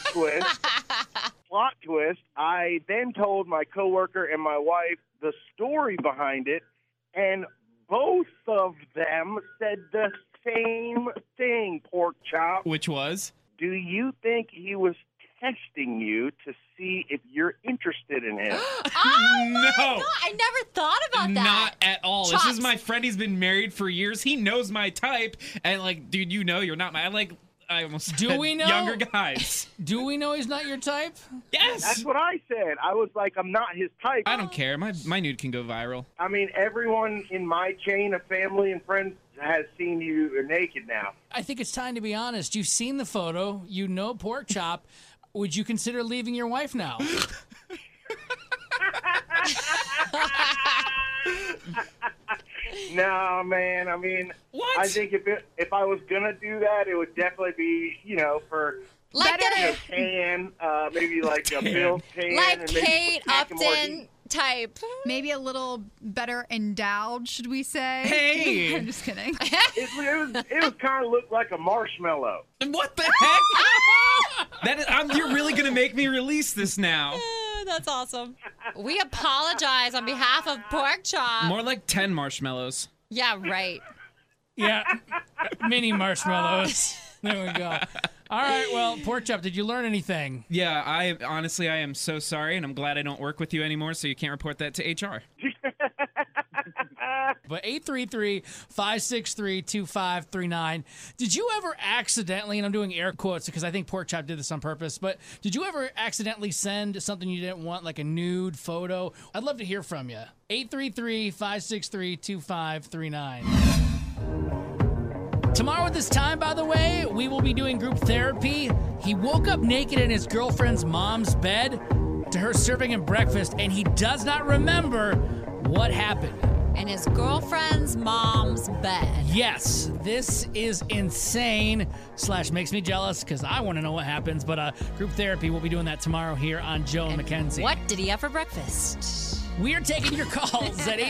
plot twist, I then told my coworker and my wife the story behind it, and both of them said the same thing, Pork Chop. Which was? Do you think he was testing you to see if you're interested in him? Oh, No. my God. I never thought about that. Not at all. Chops. This is my friend. He's been married for years. He knows my type. And, dude, you're not my... I almost Do said we know? younger guys. Do we know he's not your type? Yes. That's what I said. I was like, I'm not his type. I don't care. My nude can go viral. I mean, everyone in my chain of family and friends has seen you naked now. I think it's time to be honest. You've seen the photo. You know Pork Chop. Would you consider leaving your wife now? No, man. I mean, what? I think if I was gonna do that, it would definitely be for tan, maybe like a Bill tan, Like and maybe Kate pack more Upton type. Maybe a little better endowed, should we say? Hey! I'm just kidding. It was kind of looked like a marshmallow. What the heck? You're really going to make me release this now. That's awesome. We apologize on behalf of Pork Chop. More like 10 marshmallows. Yeah, right. Yeah, mini marshmallows. There we go. All right, well, Pork Chop, did you learn anything? Yeah, I am so sorry, and I'm glad I don't work with you anymore, so you can't report that to HR. But 833-563-2539. Did you ever accidentally, and I'm doing air quotes because I think Pork Chop did this on purpose, but did you ever accidentally send something you didn't want, like a nude photo? I'd love to hear from you. 833-563-2539. Tomorrow at this time, by the way, we will be doing group therapy. He woke up naked in his girlfriend's mom's bed to her serving him breakfast, and he does not remember what happened. In his girlfriend's mom's bed. Yes, this is insane / makes me jealous because I want to know what happens. But group therapy, we'll be doing that tomorrow here on Joe and Mackenzie. What did he have for breakfast? We are taking your calls at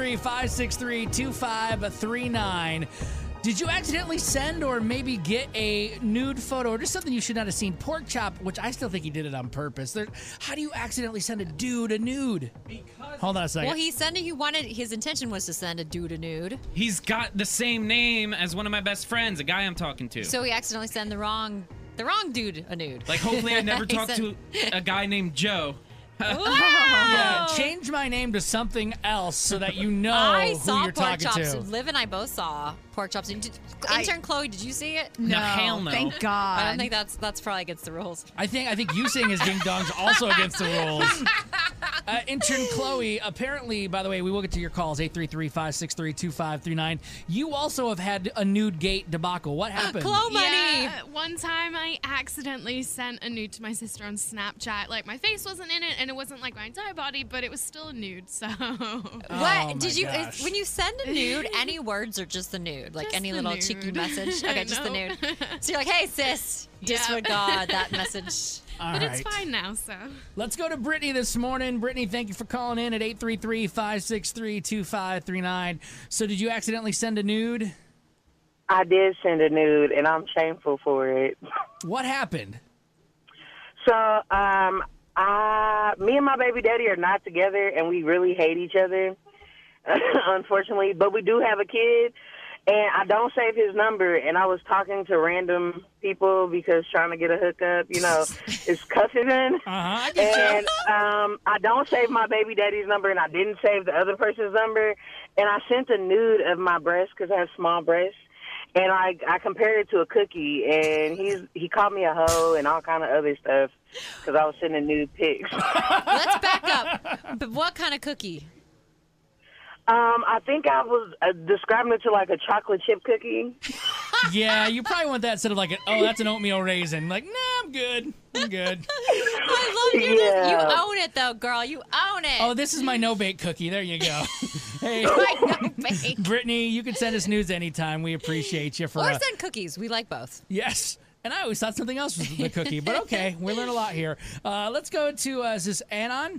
833-563-2539. Did you accidentally send or maybe get a nude photo or just something you should not have seen? Pork Chop, which I still think he did it on purpose. How do you accidentally send a dude a nude? Hold on a second. Well, his intention was to send a dude a nude. He's got the same name as one of my best friends, a guy I'm talking to. So he accidentally sent the wrong dude a nude. Hopefully I never talk to a guy named Joe. Yeah, change my name to something else so that you know I who saw you're Pork talking Chops. to. Liv and I both saw Pork Chops. Intern Chloe, did you see it? No, hell no. thank God. I don't think that's probably against the rules. I think you saying his ding dong's also against the rules. Intern Chloe, apparently, by the way, we will get to your calls, 833-563-2539. You also have had a nude gate debacle. What happened? Chloe money. Yeah, one time I accidentally sent a nude to my sister on Snapchat. My face wasn't in it, and it wasn't my entire body, but it was still a nude, so. What did you? When you send a nude, any words or just the nude? Just Any the little nude. cheeky message? Okay, just the No. nude. So you're like, hey, sis, disregard that message. All But right. it's fine now, so. Let's go to Brittany this morning. Brittany, thank you for calling in at 833-563-2539. So did you accidentally send a nude? I did send a nude, and I'm shameful for it. What happened? So, Me and my baby daddy are not together, and we really hate each other, unfortunately. But we do have a kid, and I don't save his number. And I was talking to random people because trying to get a hookup, it's cussing in. I get you. And I don't save my baby daddy's number, and I didn't save the other person's number. And I sent a nude of my breast because I have small breasts. And I compared it to a cookie, and he called me a hoe and all kind of other stuff because I was sending nude pics. Let's back up. But what kind of cookie? I think I was describing it to like a chocolate chip cookie. Yeah, you probably want that instead of like, that's an oatmeal raisin. Like, nah, I'm good. I love you. Yeah. You own it, though, girl. You own it. Oh, this is my no-bake cookie. There you go. Hey, My no-bake. Brittany, you can send us nudes anytime. We appreciate you for Or send cookies. We like both. Yes. And I always thought something else was the cookie. But okay, we learn a lot here. Let's go to, is this Anon?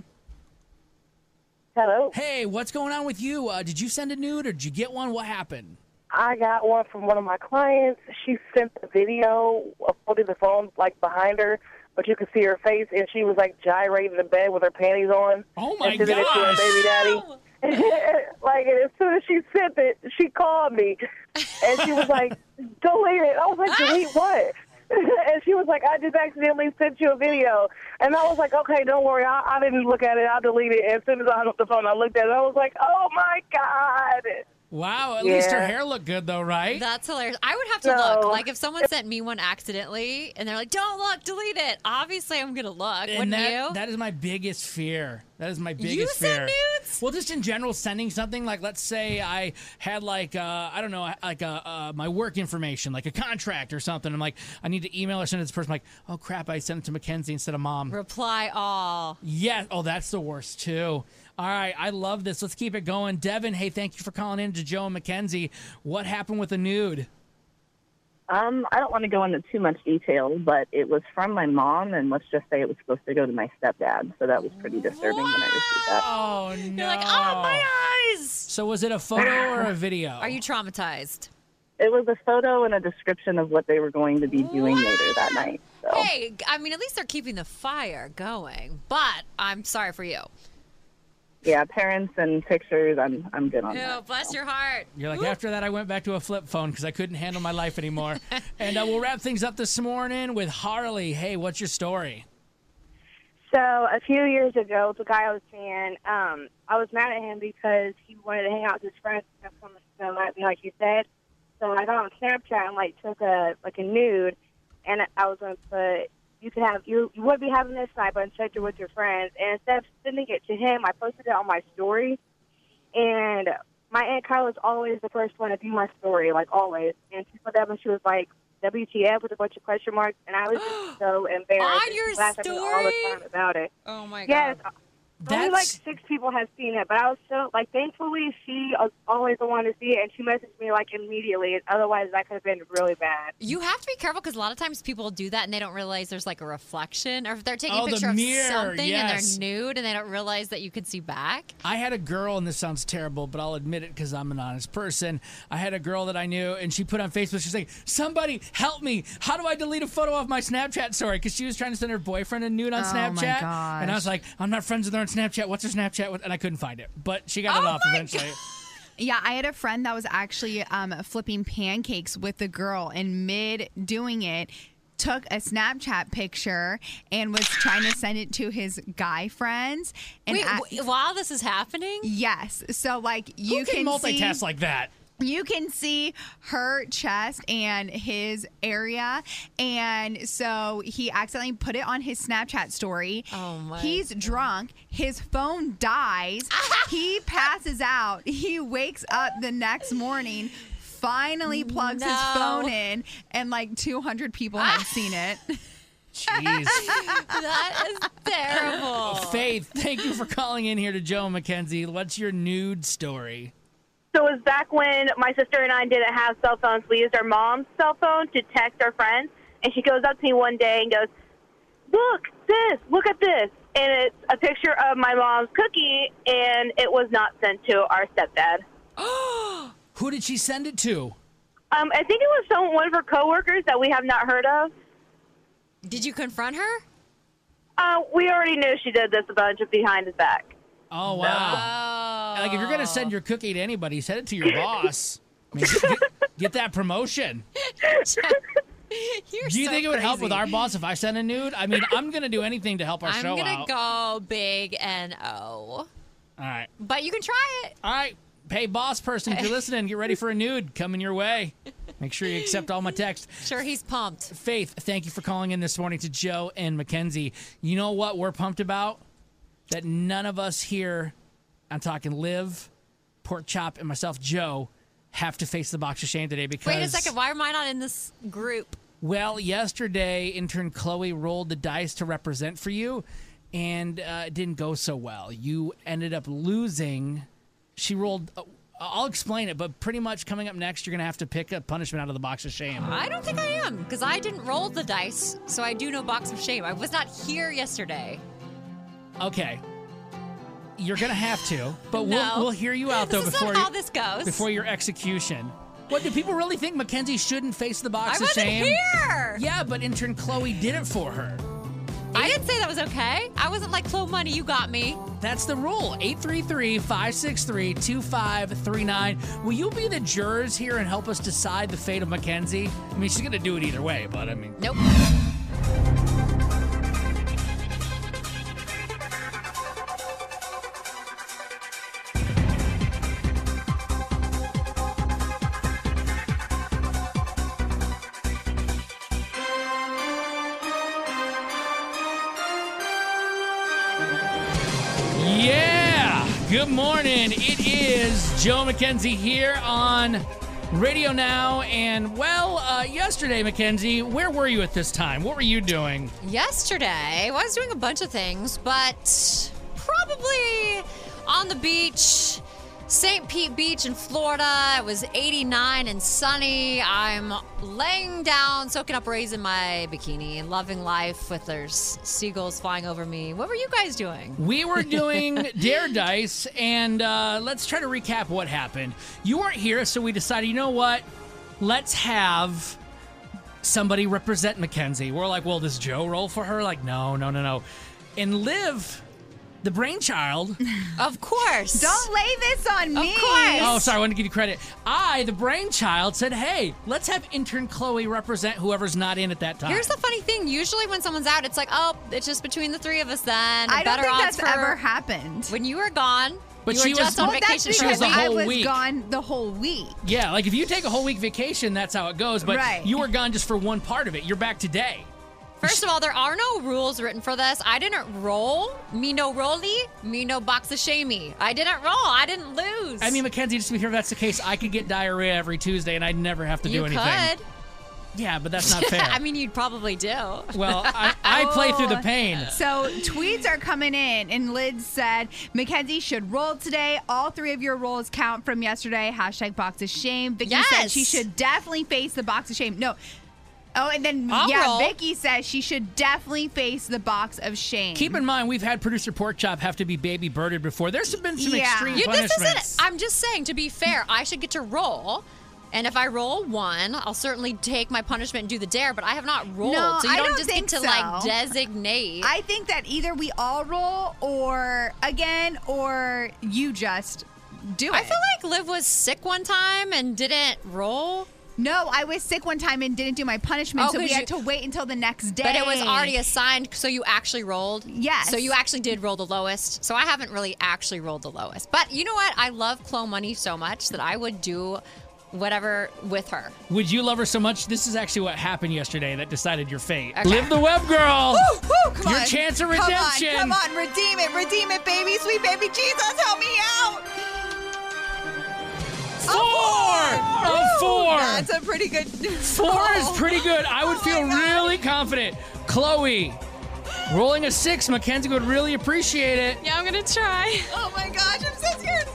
Hello. Hey, what's going on with you? Did you send a nude or did you get one? What happened? I got one from one of my clients. She sent the video of holding the phone like behind her, but you could see her face, and she was like gyrating in bed with her panties on. Oh my and sending it to her baby daddy. Like, and as soon as she sent it, she called me, and she was like, "Delete it." I was like, "Delete what?" And she was like, "I just accidentally sent you a video." And I was like, "Okay, don't worry. I didn't look at it. I'll delete it." And as soon as I hung up the phone, I looked at it. I was like, "Oh, my God." Wow, at least her hair looked good, though, right? That's hilarious. I would have to look. Like, if someone sent me one accidentally, and they're like, "Don't look, delete it," obviously I'm going to look, And wouldn't you? that is my biggest fear. That is my biggest You fear. send nudes? Well, just in general, sending something like, let's say I had like, I don't know, like my work information, like a contract or something. I'm like, I need to email or send it to this person. I'm like, oh crap, I sent it to Mackenzie instead of mom. Reply all. Yeah. Oh, that's the worst too. All right, I love this. Let's keep it going. Devin, hey, thank you for calling in to Joe and Mackenzie. What happened with the nude? I don't want to go into too much detail, but it was from my mom, and let's just say it was supposed to go to my stepdad. So that was pretty disturbing when I received that. Oh, no. You're like, oh, my eyes. So was it a photo or a video? Are you traumatized? It was a photo and a description of what they were going to be doing later that night. So. Hey, I mean, at least they're keeping the fire going, but I'm sorry for you. Yeah, parents and pictures, I'm good on that. Ew, bless your heart. You're like, after that, I went back to a flip phone because I couldn't handle my life anymore. And we'll wrap things up this morning with Harley. Hey, what's your story? So a few years ago, the guy I was seeing, I was mad at him because he wanted to hang out with his friends and have fun with me, like you said. So I got on Snapchat and took a nude, and I was going to put, you would be having this night, but instead you're with your friends. And instead of sending it to him, I posted it on my story. And my Aunt Kyle was always the first one to do my story, like always. And she put that when she was like, WTF with a bunch of question marks. And I was just so embarrassed. On your story? All the time about it. Oh, my yes, God. only like 6 people have seen it, but I was so, thankfully she was always the one to see it, and she messaged me, immediately. Otherwise, that could have been really bad. You have to be careful because a lot of times people do that and they don't realize there's a reflection, or if they're taking a the picture mirror, of something yes. and they're nude and they don't realize that you can see back. I had a girl, and this sounds terrible, but I'll admit it because I'm an honest person. I had a girl that I knew, and she put on Facebook, she's like, somebody help me. How do I delete a photo off my Snapchat story? Because she was trying to send her boyfriend a nude on Snapchat. My gosh. And I was like, I'm not friends with her on Snapchat. What's her Snapchat? And I couldn't find it. But she got it off eventually. Yeah, I had a friend that was actually flipping pancakes with the girl, and mid doing it, took a Snapchat picture and was trying to send it to his guy friends. And Wait, while this is happening? Yes. So you Who can multitask like that? You can see her chest and his area. And so he accidentally put it on his Snapchat story. Oh, my He's drunk. His phone dies. He passes out. He wakes up the next morning, finally plugs his phone in, and 200 people have seen it. Jeez. That is terrible. Faith, thank you for calling in here to Joe and Mackenzie. What's your nude story? So it was back when my sister and I didn't have cell phones. We used our mom's cell phone to text our friends. And she goes up to me one day and goes, look at this. And it's a picture of my mom's cookie, and it was not sent to our stepdad. Who did she send it to? I think it was one of her coworkers that we have not heard of. Did you confront her? We already knew she did this a bunch of behind his back. Oh, wow. Like, if you're going to send your cookie to anybody, send it to your boss. I mean, get that promotion. You're Do you so think it would help crazy. with our boss if I sent a nude? I mean, I'm going to do anything to help our show I'm going out. to go big N-O. All right. But you can try it. All right. Hey, boss person, if you're listening, get ready for a nude coming your way. Make sure you accept all my texts. Sure, he's pumped. Faith, thank you for calling in this morning to Joe and Mackenzie. You know what we're pumped about? That none of us here, I'm talking Liv, Pork Chop, and myself, Joe, have to face the box of shame today because... Wait a second. Why am I not in this group? Well, yesterday, intern Chloe rolled the dice to represent for you, and it didn't go so well. You ended up losing. She rolled... I'll explain it, but pretty much coming up next, you're going to have to pick a punishment out of the box of shame. I don't think I am, because I didn't roll the dice, so I do know box of shame. I was not here yesterday. Okay. You're going to have to, but No. we'll hear you out, though, This is before not how this goes. before your execution. What, do people really think Mackenzie shouldn't face the box I of wasn't shame? here! Yeah, but intern Chloe did it for her. I didn't say that was okay. I wasn't like, Chloe Money, you got me. That's the rule. 833-563-2539. Will you be the jurors here and help us decide the fate of Mackenzie? I mean, she's going to do it either way, but I mean... Nope. Yeah! Good morning. It is Joe Mackenzie here on Radio Now. And, well, yesterday, Mackenzie, where were you at this time? What were you doing? Yesterday, well, I was doing a bunch of things, but probably on the beach, St. Pete Beach in Florida. It was 89 and sunny. I'm laying down, soaking up rays in my bikini and loving life with there's seagulls flying over me. What were you guys doing? We were doing Dare Dice, and let's try to recap what happened. You weren't here, so we decided, you know what? Let's have somebody represent Mackenzie. We're like, well, does Joe roll for her? Like, no. And Liv, the brainchild. Of course. Don't lay this on me. Of course. Oh, sorry, I want to give you credit. I, the brainchild, said, hey, let's have intern Chloe represent whoever's not in at that time. Here's the funny thing. Usually when someone's out, it's like, oh, it's just between the three of us then. I don't Better think odds that's for ever happened. When you were gone, But you she were just was- on Well, That's vacation. She was because the I whole was week. gone the whole week. Yeah, like if you take a whole week vacation, that's how it goes. But Right. you were gone just for one part of it. You're back today. First of all, there are no rules written for this. I didn't roll. Me no rolly. Me no box of shamey. I didn't roll. I didn't lose. I mean, Mackenzie, just to be clear, if that's the case, I could get diarrhea every Tuesday and I'd never have to do you anything. could. Yeah, but that's not fair. I mean, you'd probably do. Well, I play through the pain. So tweets are coming in, and Liz said Mackenzie should roll today. All three of your rolls count from yesterday. # box of shame. Vicky said Yes. she should definitely face the box of shame. No. Oh, and then I'll roll. Vicky says she should definitely face the box of shame. Keep in mind, we've had producer Pork Chop have to be baby birded before. There's been some Yeah. extreme This punishments. isn't. I'm just saying, to be fair, I should get to roll. And if I roll one, I'll certainly take my punishment and do the dare, but I have not rolled. No, so you I don't don't just think get to so. like designate. I think that either we all roll or you just do it. I feel like Liv was sick one time and didn't roll. No, I was sick one time and didn't do my punishment, Oh, so we 'cause had to wait until the next day. But it was already assigned, so you actually rolled? Yes. So you actually did roll the lowest. So I haven't really actually rolled the lowest. But you know what? I love Chloe Money so much that I would do whatever with her. Would you love her so much? This is actually what happened yesterday that decided your fate. Okay. Live the web, girl. Woo, come Your on. chance of Come on, redemption. Come on, redeem it, baby, sweet baby Jesus, help me out. 4. That's a pretty good 4 is pretty good. I would feel really confident. Chloe, rolling a 6, Mackenzie would really appreciate it. Yeah, I'm gonna try. Oh my gosh, I'm so scared.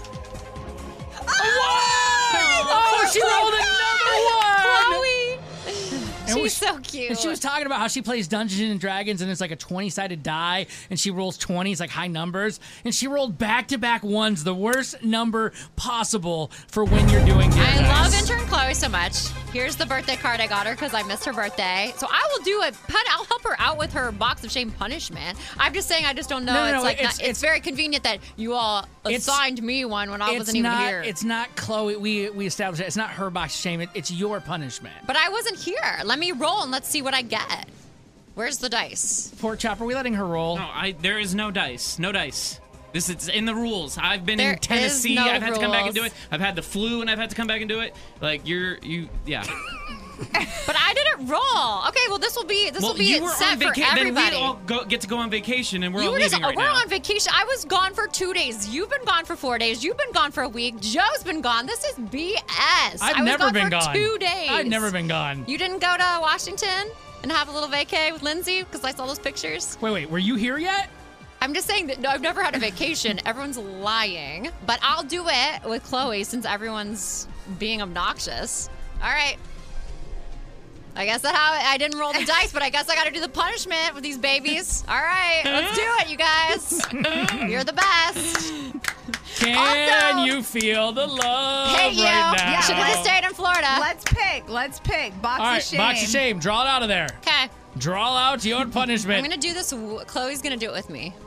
Oh, she rolled another one. Chloe! And She's so cute. And she was talking about how she plays Dungeons and Dragons and it's like a 20-sided die and she rolls 20s, like high numbers. And she rolled back-to-back ones, the worst number possible for when you're doing Dare I Dice. love intern Chloe so much. Here's the birthday card I got her because I missed her birthday. So I will do I'll help her out with her box of shame punishment. I'm just saying I just don't know. No, It's very convenient that you all assigned me one when I wasn't even here. It's not Chloe. We established it. It's not her box of shame. It's your punishment. But I wasn't here. Let me roll and let's see what I get. Where's the dice? Pork chop, are we letting her roll? No, there is no dice. No dice. This is in the rules. I've been There in Tennessee. is no I've had to come back and do rules. it. I've had the flu and I've had to come back and do it. Like yeah. But I didn't roll. Okay, well this will be you were set on for vacation. Then everybody. we all get to go on vacation, and we're all We're leaving right now. on vacation. I was gone for 2 days. You've been gone for 4 days. You've been gone for a week. Joe's been gone. This is BS. I've never been gone. For 2 days. I've never been gone. You didn't go to Washington and have a little vacay with Lindsay because I saw those pictures. Wait, were you here yet? I'm just saying that no, I've never had a vacation. Everyone's lying, but I'll do it with Chloe since everyone's being obnoxious. All right. I guess I didn't roll the dice, but I guess I got to do the punishment with these babies. All right, let's do it, you guys. You're the best. Can you feel the love Hey, you. right now? Yeah, should have stayed in Florida. Let's pick. Box All right, of shame. box of shame. Draw it out of there. Okay. Draw out your punishment. I'm going to do this. Chloe's going to do it with me.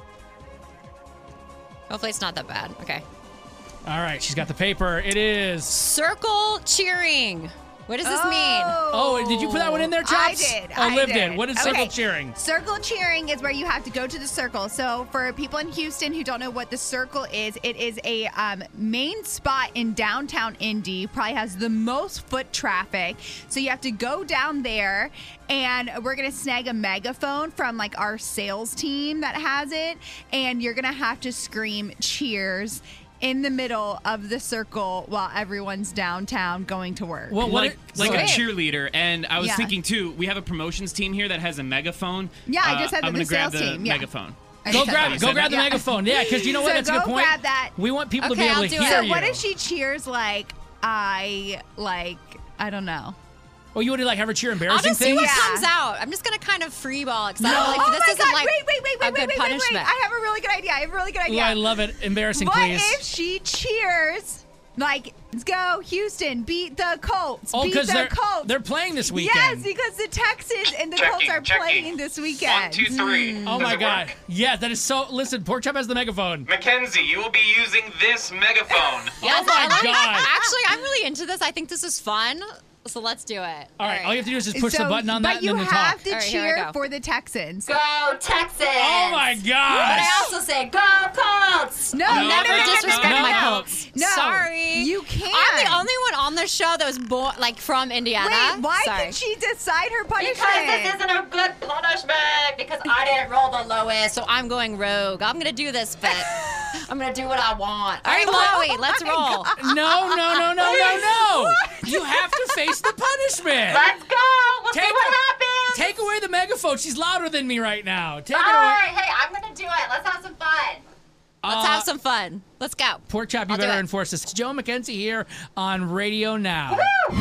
Hopefully it's not that bad. Okay. All right, she's got the paper. It is circle cheering. What does this mean? Oh, did you put that one in there, Chops? I did. Oh, Liv did. What is circle Okay. cheering? Circle cheering is where you have to go to the circle. So for people in Houston who don't know what the circle is, it is a main spot in downtown Indy. Probably has the most foot traffic. So you have to go down there, and we're going to snag a megaphone from like our sales team that has it, and you're going to have to scream cheers in the middle of the circle while everyone's downtown going to work. Well, like a cheerleader. And I was Yeah. thinking, too, we have a promotions team here that has a megaphone. Yeah, I just said I'm the gonna grab sales the team, yeah. megaphone. Go grab the megaphone. Yeah, because you know what? So That's a good go point. grab that. We want people to be Okay, able I'll to do hear it. you. What if she cheers like I don't know. Oh, you would like have her cheer I'll embarrassing just see things? what comes out. I'm just going to kind of freeball it. 'Cause I No. don't like, Oh this my isn't God. like Wait, a good punishment. I have a really good idea. Ooh, I love it. Embarrassing, what please. if she cheers like, let's go Houston, beat the Colts, Oh, beat because the Colts. they're playing this weekend. Yes, because the Texans and the Colts are playing this weekend. 1, 2, 3. Oh Does my it God. work? Yes, that is so. Listen, Pork Chop has the megaphone. Mackenzie, you will be using this megaphone. Yes, Oh my I like- God. Actually, I'm really into this. I think this is fun. So let's do it. All right, all you have to do is just push the So- button on that but and then you the talk. have to All right, here I cheer go. for the Texans. Go Texans! Oh my But gosh. I also say go Colts. No, I'll no, never no, no, disrespect no, my no. Colts. No, Sorry, you can't. I'm the only one on the show that was born from Indiana. Wait, why Sorry. did she decide her punishment? Because this isn't a good punishment. Because I didn't roll the lowest, so I'm going rogue. I'm gonna do this, but I'm gonna do what I want. All right, Chloe, let's roll. No. You have to face the punishment. Let's go. We'll see what happens. Take away the megaphone. She's louder than me right now. Take it All away. right, hey, I'm gonna do it. Let's have some fun. Let's have some fun. Let's go. Pork Chop, you I'll do better it. enforce this. It's Joe McKenzie here on Radio Now.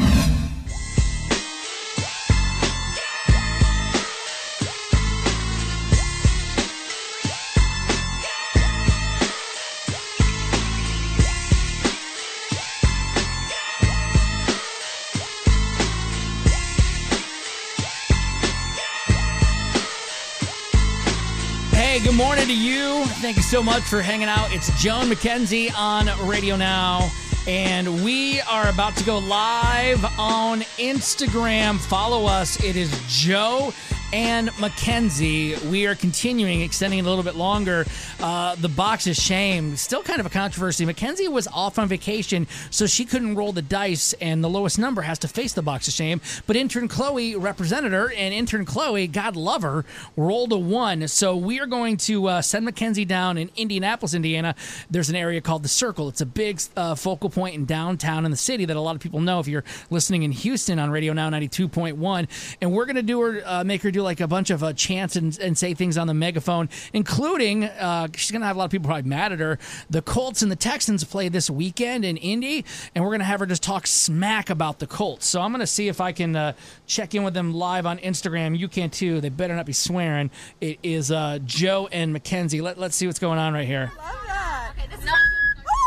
Hey, good morning to you. Thank you so much for hanging out. It's Joan McKenzie on Radio Now, and we are about to go live on Instagram. Follow us. It is Joe and Mackenzie. We are continuing, extending it a little bit longer. The box of shame, still kind of a controversy. Mackenzie was off on vacation, so she couldn't roll the dice, and the lowest number has to face the box of shame. But intern Chloe represented her, and intern Chloe, God love her, rolled a 1. So we are going to send Mackenzie down in Indianapolis, Indiana. There's an area called The Circle. It's a big focal point in downtown in the city that a lot of people know if you're listening in Houston on Radio Now 92.1. And we're going to do her, make her do like a bunch of chants and say things on the megaphone, including she's going to have a lot of people probably mad at her. The Colts and the Texans play this weekend in Indy, and we're going to have her just talk smack about the Colts. So I'm going to see if I can check in with them live on Instagram. You can too. They better not be swearing. It is Joe and Mackenzie. Let's see what's going on right here. Okay, this is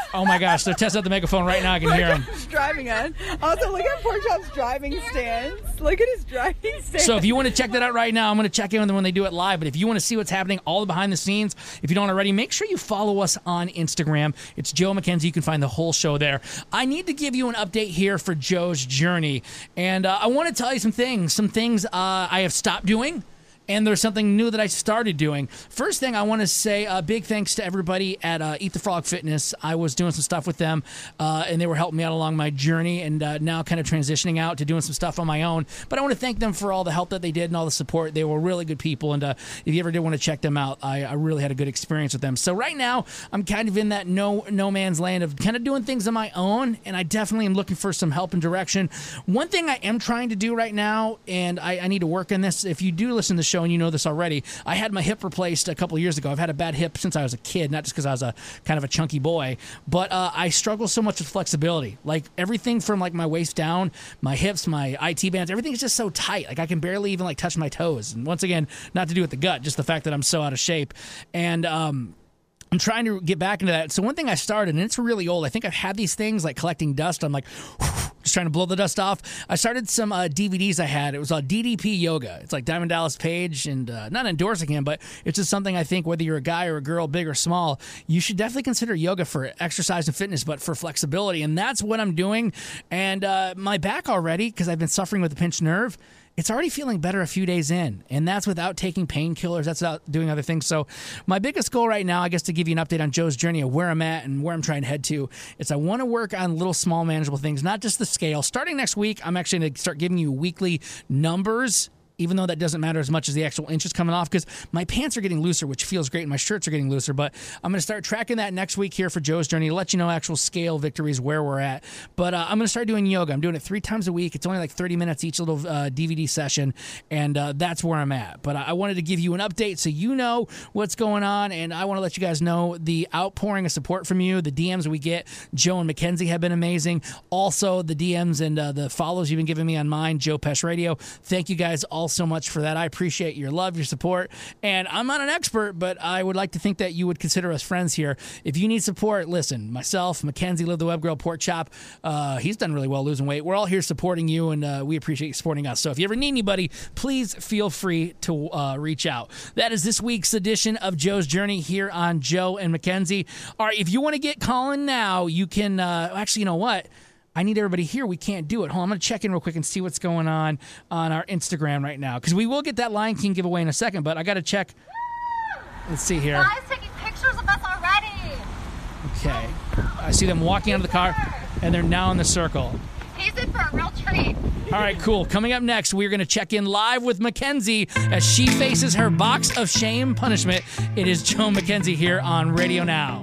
Oh my gosh, they're testing out the megaphone right now. I can hear them. Driving on. Also, look at Pork Chop's driving stance. Look at his driving stance. So if you want to check that out right now, I'm going to check in with them when they do it live. But if you want to see what's happening, all the behind the scenes, if you don't already, make sure you follow us on Instagram. It's Joe McKenzie. You can find the whole show there. I need to give you an update here for Joe's journey. And I want to tell you some things I have stopped doing. And there's something new that I started doing. First thing I want to say, big thanks to everybody at Eat the Frog Fitness. I was doing some stuff with them, and they were helping me out along my journey, and now kind of transitioning out to doing some stuff on my own. But I want to thank them for all the help that they did and all the support. They were really good people, and if you ever did want to check them out, I really had a good experience with them. So right now, I'm kind of in that no man's land of kind of doing things on my own, and I definitely am looking for some help and direction. One thing I am trying to do right now, and I need to work on this, if you do listen to the show, and you know this already, I had my hip replaced a couple of years ago. I've had a bad hip since I was a kid, not just because I was a kind of a chunky boy, but I struggle so much with flexibility. Like everything from like my waist down, my hips, my IT bands, everything is just so tight. Like I can barely even like touch my toes. And once again, not to do with the gut, just the fact that I'm so out of shape. And I'm trying to get back into that. So one thing I started, and it's really old. I think I've had these things like collecting dust. I'm like, just trying to blow the dust off. I started some DVDs I had. It was DDP Yoga. It's like Diamond Dallas Page, and not endorsing him, but it's just something I think whether you're a guy or a girl, big or small, you should definitely consider yoga for exercise and fitness, but for flexibility. And that's what I'm doing. And my back already, because I've been suffering with a pinched nerve, it's already feeling better a few days in, and that's without taking painkillers. That's without doing other things. So my biggest goal right now, I guess, to give you an update on Joe's journey of where I'm at and where I'm trying to head to, is I want to work on little, small, manageable things, not just the scale. Starting next week, I'm actually going to start giving you weekly numbers, even though that doesn't matter as much as the actual inches coming off, because my pants are getting looser, which feels great, and my shirts are getting looser. But I'm going to start tracking that next week here for Joe's journey to let you know actual scale victories, where we're at. But I'm going to start doing yoga. I'm doing it 3 times a week. It's only like 30 minutes each little DVD session, and that's where I'm at. But I wanted to give you an update so you know what's going on, and I want to let you guys know the outpouring of support from you, the DMs we get. Joe and Mackenzie have been amazing. Also, the DMs and the follows you've been giving me on mine, Joe Pesh Radio. Thank you guys all so much for that. I appreciate your love, your support, and I'm not an expert, but I would like to think that you would consider us friends here. If you need support, listen, myself, Mackenzie, Live the Web Girl, Pork Chop, he's done really well losing weight. We're all here supporting you, and we appreciate you supporting us. So if you ever need anybody, please feel free to reach out. That is this week's edition of Joe's Journey here on Joe and Mackenzie. All right, if you want to get calling now, you can, actually, you know what? I need everybody here. We can't do it. Hold on, I'm going to check in real quick and see what's going on our Instagram right now, because we will get that Lion King giveaway in a second, but I got to check. Let's see here. Guys taking pictures of us already. Okay. I see them walking out of the car, and they're now in the circle. He's in for a real treat. All right, cool. Coming up next, we're going to check in live with Mackenzie as she faces her box of shame punishment. It is Joe Mackenzie here on Radio Now.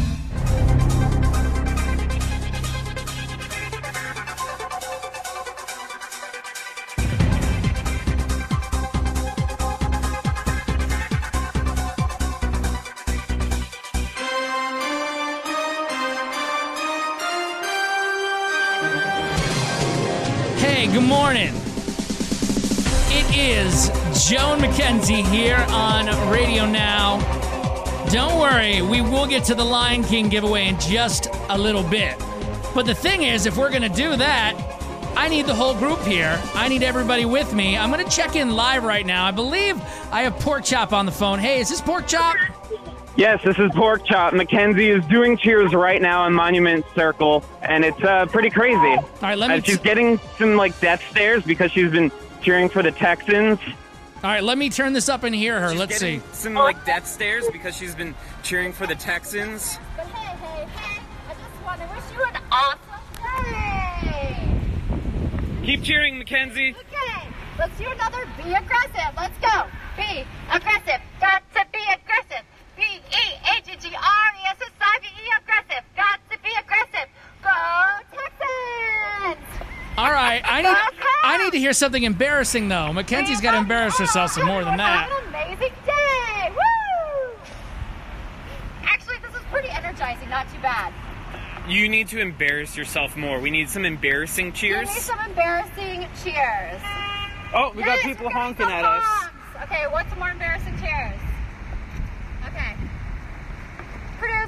Good morning. It is Joe and Mackenzie here on Radio Now. Don't worry, we will get to the Lion King giveaway in just a little bit. But the thing is, if we're going to do that, I need the whole group here. I need everybody with me. I'm going to check in live right now. I believe I have Pork Chop on the phone. Hey, is this Pork Chop? Yes, this is Pork Chop. Mackenzie is doing cheers right now in Monument Circle, and it's pretty crazy. All right, she's getting some death stares because she's been cheering for the Texans. All right, let me turn this up and hear her. Let's see. Some death stares because she's been cheering for the Texans. But hey, I just want to wish you an awesome day. Keep cheering, Mackenzie. Okay, let's do another Be Aggressive. Let's go. Be aggressive. Got to be aggressive. B-E-A-G-G-R-E-S-S-I-V-E, aggressive. Got to be aggressive. Go Texans! All right, I need to hear something embarrassing, though. Mackenzie's got to embarrass herself some more than that. Have an amazing day! Woo! Actually, this is pretty energizing, not too bad. You need to embarrass yourself more. We need some embarrassing cheers. We need some embarrassing cheers. Oh, we got people honking at us. Okay, what's some more embarrassing cheers? Okay. Produce.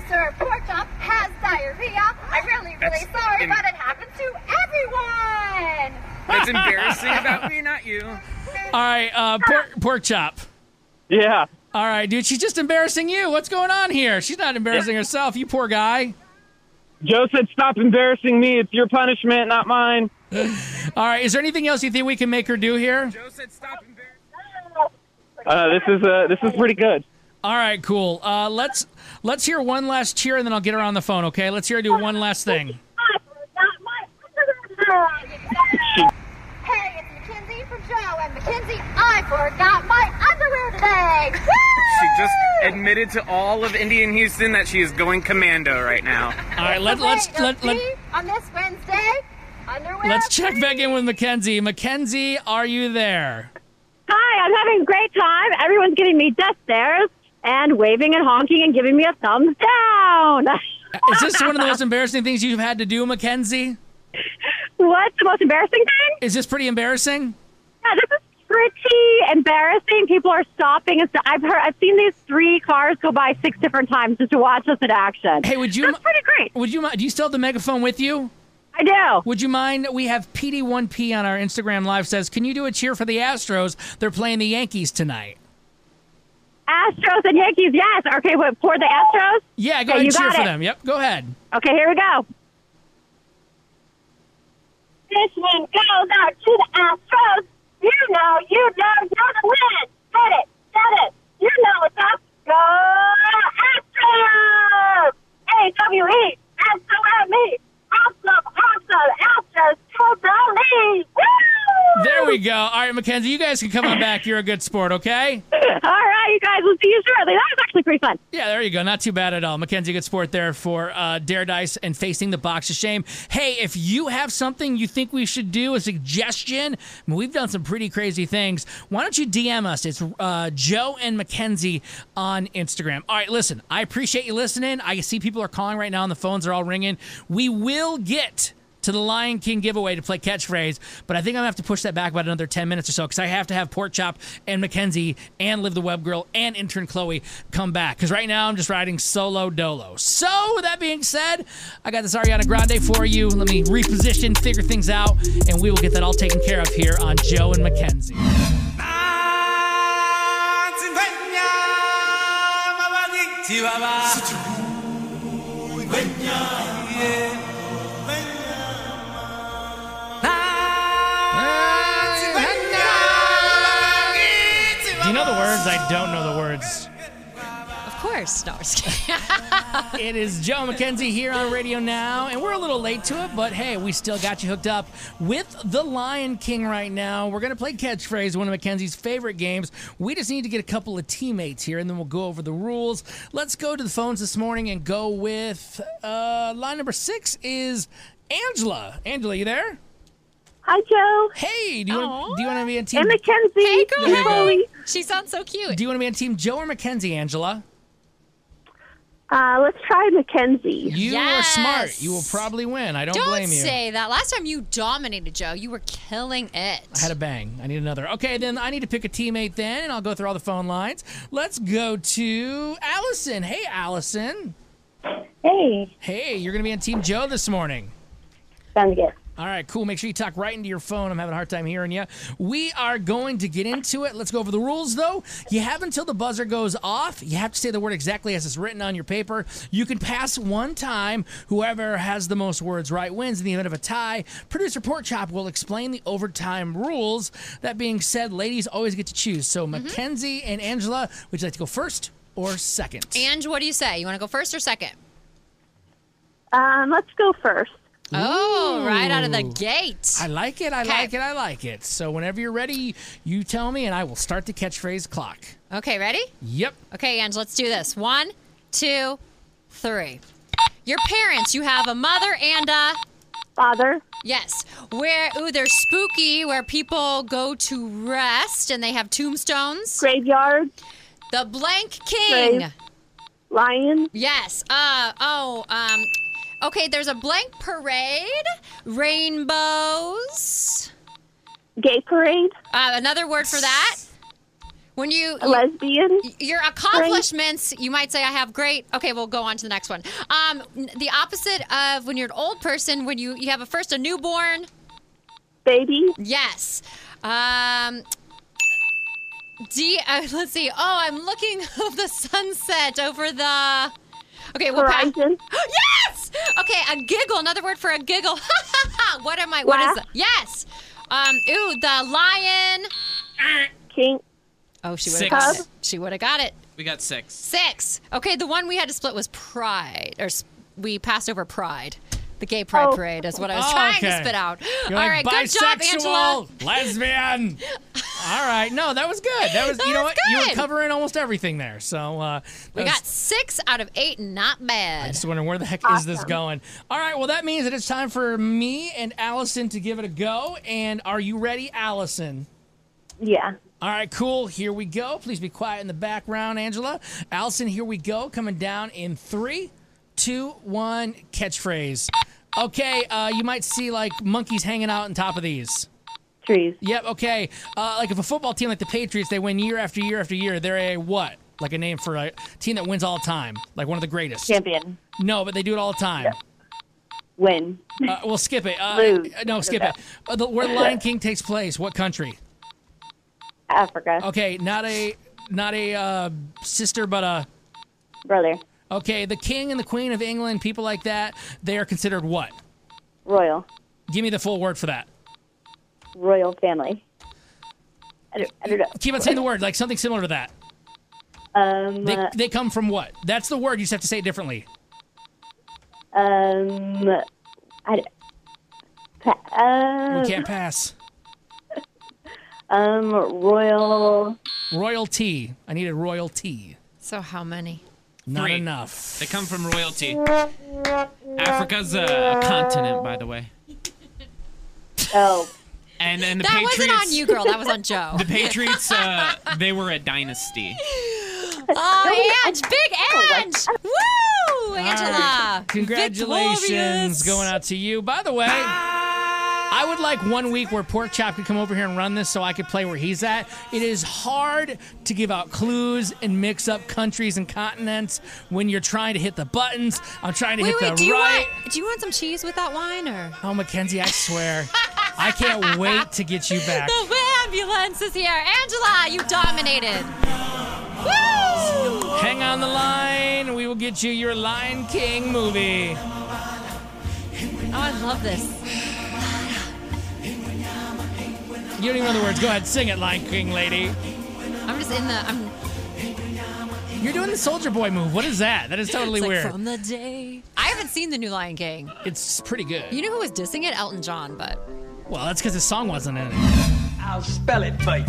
producer Pork Chop has diarrhea. I'm really sorry, but it happens to everyone. That's embarrassing about me, not you. All right, pork chop. Yeah. All right, dude, she's just embarrassing you. What's going on here? She's not embarrassing herself, you poor guy. Joe said, "Stop embarrassing me. It's your punishment, not mine." All right, is there anything else you think we can make her do here? Joe said, "Stop embarrassing." This is pretty good. All right, cool. Let's hear one last cheer, and then I'll get her on the phone. Okay, let's hear her do one last thing. Hey, it's Mackenzie from Joe, and Mackenzie, I forgot my underwear today. She just admitted to all of Indian Houston that she is going commando right now. All right, let's on this Wednesday, underwear. Let's check back in with Mackenzie. Mackenzie, are you there? Hi, I'm having a great time. Everyone's giving me death stares and waving and honking and giving me a thumbs down. Is this one of the most embarrassing things you've had to do, Mackenzie? What's the most embarrassing thing? Is this pretty embarrassing? Yeah, this is pretty embarrassing. People are stopping. I've seen these 3 cars go by 6 different times just to watch us in action. Hey, would you? That's pretty great. Would you? Do you still have the megaphone with you? I do. Would you mind? We have PD1P on our Instagram Live says, "Can you do a cheer for the Astros? They're playing the Yankees tonight." Astros and Yankees, yes. Okay, what, for the Astros? Yeah, go ahead and cheer for them. Yep, go ahead. Okay, here we go. This one goes out to the Astros. You know, you're the win. Hit it, set it. You know what's up. Go Astros! AWE, S-O-M-E. Awesome, Astros to the lead. Woo! There we go. All right, Mackenzie, you guys can come on back. You're a good sport, okay? All right, you guys. We'll see you shortly. That was actually pretty fun. Yeah, there you go. Not too bad at all. Mackenzie, good sport there for Dare Dice and facing the box of shame. Hey, if you have something you think we should do, a suggestion, I mean, we've done some pretty crazy things. Why don't you DM us? It's Joe and Mackenzie on Instagram. All right, listen, I appreciate you listening. I see people are calling right now and the phones are all ringing. We will get to the Lion King giveaway to play catchphrase, but I think I'm going to have to push that back about another 10 minutes or so because I have to have Pork Chop and Mackenzie and Liv the Web Girl and intern Chloe come back because right now I'm just riding solo dolo. So, with that being said, I got this Ariana Grande for you. Let me reposition, figure things out, and we will get that all taken care of here on Joe and Mackenzie. Do you know the words? I don't know the words. Of course. No, I'm just kidding. It is Joe Mackenzie here on Radio Now, and we're a little late to it, but hey, we still got you hooked up with the Lion King right now. We're going to play catchphrase, one of Mackenzie's favorite games. We just need to get a couple of teammates here, and then we'll go over the rules. Let's go to the phones this morning and go with line number 6 is Angela. Angela, you there? Hi, Joe. Hey, do you want to be on team? And Mackenzie. Hey, There girl. you go. She sounds so cute. Do you want to be on team Joe or Mackenzie, Angela? Let's try Mackenzie. You are smart. You will probably win. I don't blame you. Don't say that. Last time you dominated, Joe. You were killing it. I had a bang. I need another. Okay, then I need to pick a teammate then, and I'll go through all the phone lines. Let's go to Allison. Hey, Allison. Hey. Hey, you're going to be on Team Joe this morning. Sounds good. All right, cool. Make sure you talk right into your phone. I'm having a hard time hearing you. We are going to get into it. Let's go over the rules, though. You have until the buzzer goes off. You have to say the word exactly as it's written on your paper. You can pass one time. Whoever has the most words right wins. In the event of a tie, producer Pork Chop will explain the overtime rules. That being said, ladies always get to choose. So, Mackenzie and Angela, would you like to go first or second? Ange, what do you say? You want to go first or second? Let's go first. Oh, right out of the gate. I like it. I like it. So whenever you're ready, you tell me, and I will start the catchphrase clock. Okay, ready? Yep. Okay, Ange, let's do this. 1, 2, 3. Your parents, you have a mother and a... Father. Yes. They're spooky, where people go to rest, and they have tombstones. Graveyard. The blank king. Grave. Lion. Yes. Okay, there's a blank parade. Rainbows. Gay parade. Another word for that. When you A lesbian? Your accomplishments, you might say I have great. Okay, we'll go on to the next one. The opposite of when you're an old person, when you have a newborn. Baby? Yes. Let's see. Oh, I'm looking of the sunset over the. Okay, we'll pass. Horizon? Yes. Okay, a giggle. Another word for a giggle. What am I? What Laugh? is that? Yes. The lion. King. Oh, she would have got it. She would have got it. We got 6. 6. Okay, the one we had to split was pride, we passed over pride. The gay pride parade is what I was trying to spit out. You're All like, right, good job, Angela. bisexual, lesbian. All right, no, that was good. That was, you know what? You were covering almost everything there. So we got 6 out of 8, not bad. I just wondering where the heck is this going? All right, well that means that it's time for me and Allison to give it a go. And are you ready, Allison? Yeah. All right, cool. Here we go. Please be quiet in the background, Angela. Allison, here we go. Coming down in 3, 2, 1. Catchphrase. Okay, you might see like monkeys hanging out on top of these. Trees. Yep, okay. Like if a football team like the Patriots, they win year after year after year, they're a what? Like a name for a team that wins all the time. Like one of the greatest. Champion. No, but they do it all the time. Yep. Win. We'll skip it. Lose. No, skip it. Where the Lion King takes place, what country? Africa. Okay, not a sister, but a brother. Okay, the King and the Queen of England, people like that, they are considered what? Royal. Give me the full word for that. Royal family. I don't know. Keep on saying the word, like something similar to that. They come from what? That's the word. You just have to say it differently. We can't pass. Royalty. I needed royalty. So how many? Not 3. enough. They come from royalty. Africa's a continent, by the way. Oh. And the that Patriots. wasn't on you, girl. That was on Joe. The Patriots, they were a dynasty. Oh, Ange, big Ange! Woo, Angela! Right. Congratulations Victorious. going out to you. By the way, I would like 1 week where Pork Chop could come over here and run this so I could play where he's at. It is hard to give out clues and mix up countries and continents when you're trying to hit the buttons. I'm trying to hit the do you right. Do you want some cheese with that wine, or? Oh, Mackenzie, I swear. I can't wait to get you back. The ambulance is here. Angela, you dominated. Woo! Hang on the line. We will get you your Lion King movie. Oh, I love this. You don't even know the words. Go ahead, sing it, Lion King lady. I'm just in the. You're doing the Soldier Boy move. What is that? That is totally It's like weird. From the day. I haven't seen the new Lion King. It's pretty good. You know who was dissing it? Elton John, but. Well, that's because his song wasn't in it. I'll spell it for you.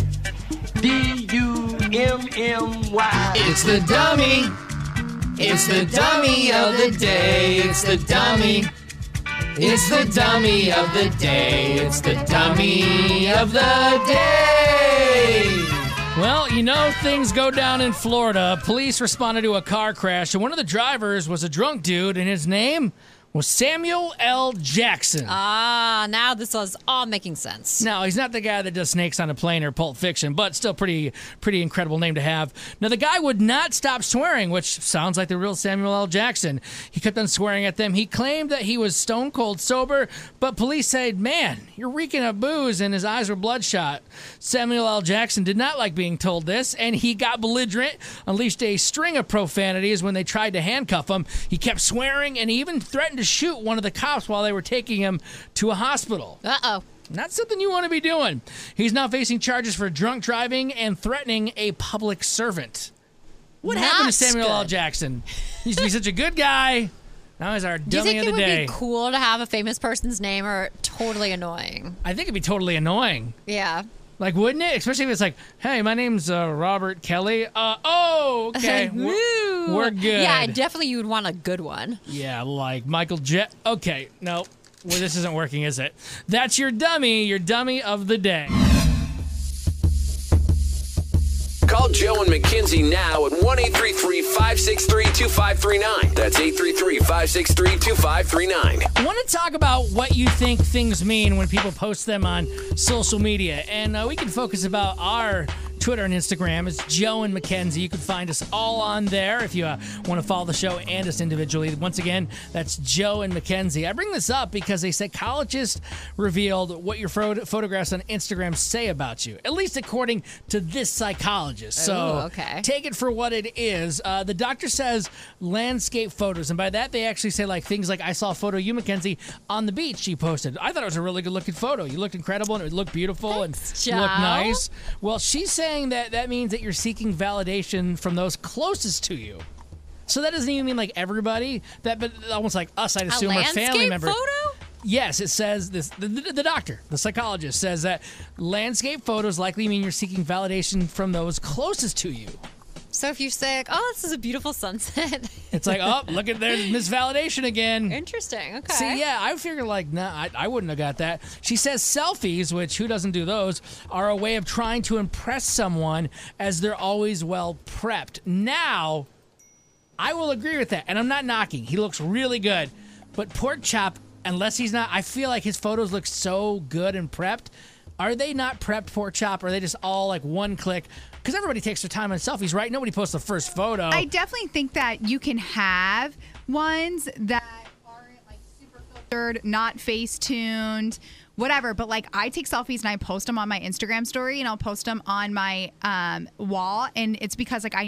D-U-M-M-Y. It's the dummy. It's the dummy of the day. It's the dummy. It's the dummy of the day. It's the dummy of the day. Well, you know things go down in Florida. Police responded to a car crash, and one of the drivers was a drunk dude, and his name was Samuel L. Jackson. Ah, now this is all making sense. No, he's not the guy that does Snakes on a Plane or Pulp Fiction, but still pretty incredible name to have. Now, the guy would not stop swearing, which sounds like the real Samuel L. Jackson. He kept on swearing at them. He claimed that he was stone cold sober, but police said, man, you're reeking of booze, and his eyes were bloodshot. Samuel L. Jackson did not like being told this, and he got belligerent, unleashed a string of profanities when they tried to handcuff him. He kept swearing, and he even threatened to shoot one of the cops while they were taking him to a hospital. Uh-oh. Not something you want to be doing. He's now facing charges for drunk driving and threatening a public servant. What happened to Samuel L. Jackson? He used to be such a good guy. Now he's our Do you dummy think of the it would day. be cool to have a famous person's name, or totally annoying? I think it'd be totally annoying. Yeah. Like, wouldn't it? Especially if it's like, hey, my name's Robert Kelly. Okay. We're good. Yeah, definitely you would want a good one. Yeah, like Michael Jet. Okay, no. Well, this isn't working, is it? That's your dummy of the day. Call Joe and Mackenzie now at 1-833-563-2539. That's 833-563-2539. I want to talk about what you think things mean when people post them on social media. And we can focus about our Twitter and Instagram is Joe and Mackenzie. You can find us all on there if you want to follow the show and us individually. Once again, that's Joe and Mackenzie. I bring this up because a psychologist revealed what your photographs on Instagram say about you, at least according to this psychologist. So take it for what it is. The doctor says landscape photos, and by that they actually say like things like, I saw a photo of you, Mackenzie, on the beach you posted. I thought it was a really good looking photo. You looked incredible and it looked beautiful and you looked nice. Well, she's saying that means that you're seeking validation from those closest to you. So that doesn't even mean like everybody. But almost like us, I'd assume, our family member. Photo? Yes, it says this. The doctor, the psychologist, says that landscape photos likely mean you're seeking validation from those closest to you. So if you say, like, oh, this is a beautiful sunset. It's like, oh, look at there's misvalidation again. Interesting. Okay. See, yeah, I figured like, nah, I wouldn't have got that. She says selfies, which who doesn't do those, are a way of trying to impress someone as they're always well prepped. Now, I will agree with that, and I'm not knocking. He looks really good. But Pork Chop, unless he's not, I feel like his photos look so good and prepped. Are they not prepped, Pork Chop? Or are they just all like one click? Because everybody takes their time on selfies, right? Nobody posts the first photo. I definitely think that you can have ones that aren't like super filtered, not face tuned, whatever. But like I take selfies and I post them on my Instagram story and I'll post them on my wall. And it's because like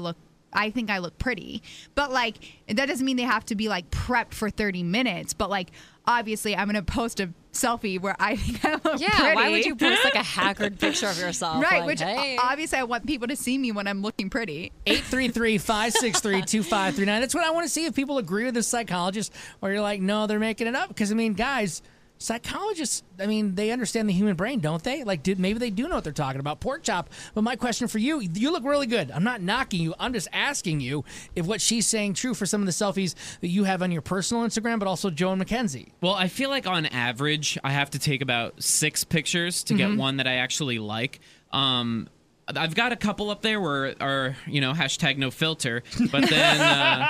I think I look pretty. But like that doesn't mean they have to be like prepped for 30 minutes. But like obviously I'm going to post a selfie where I think I look pretty. Yeah, why would you post like a haggard picture of yourself? Right, like, which obviously I want people to see me when I'm looking pretty. 833-563-2539. That's what I want to see, if people agree with this psychologist or you're like, no, they're making it up. Because, I mean, guys, psychologists, I mean, they understand the human brain, don't they? Like, maybe they do know what they're talking about. Pork Chop, but my question for you, you look really good. I'm not knocking you. I'm just asking you if what she's saying true for some of the selfies that you have on your personal Instagram, but also Joe and Mackenzie. Well, I feel like on average, I have to take about 6 pictures to get one that I actually like. I've got a couple up there where are, hashtag no filter, but then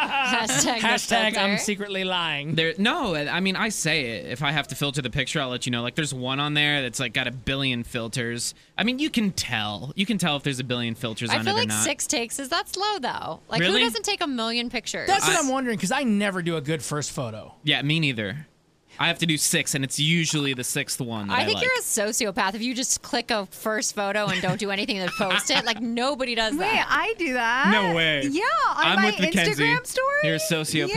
hashtag I'm secretly lying. No, I mean, I say it. If I have to filter the picture, I'll let you know. Like, there's one on there that's like got 1 billion filters. I mean, you can tell. You can tell if there's 1 billion filters on it or not. I feel like 6 takes that's low though. Like, really? Who doesn't take 1 million pictures? That's what I'm wondering, because I never do a good first photo. Yeah, me neither. I have to do 6, and it's usually the 6th one that I think like. You're a sociopath if you just click a first photo and don't do anything to post it. Like, nobody does that. Wait, I do that. No way. Yeah, on I'm my with Mackenzie. Instagram story. You're a sociopath.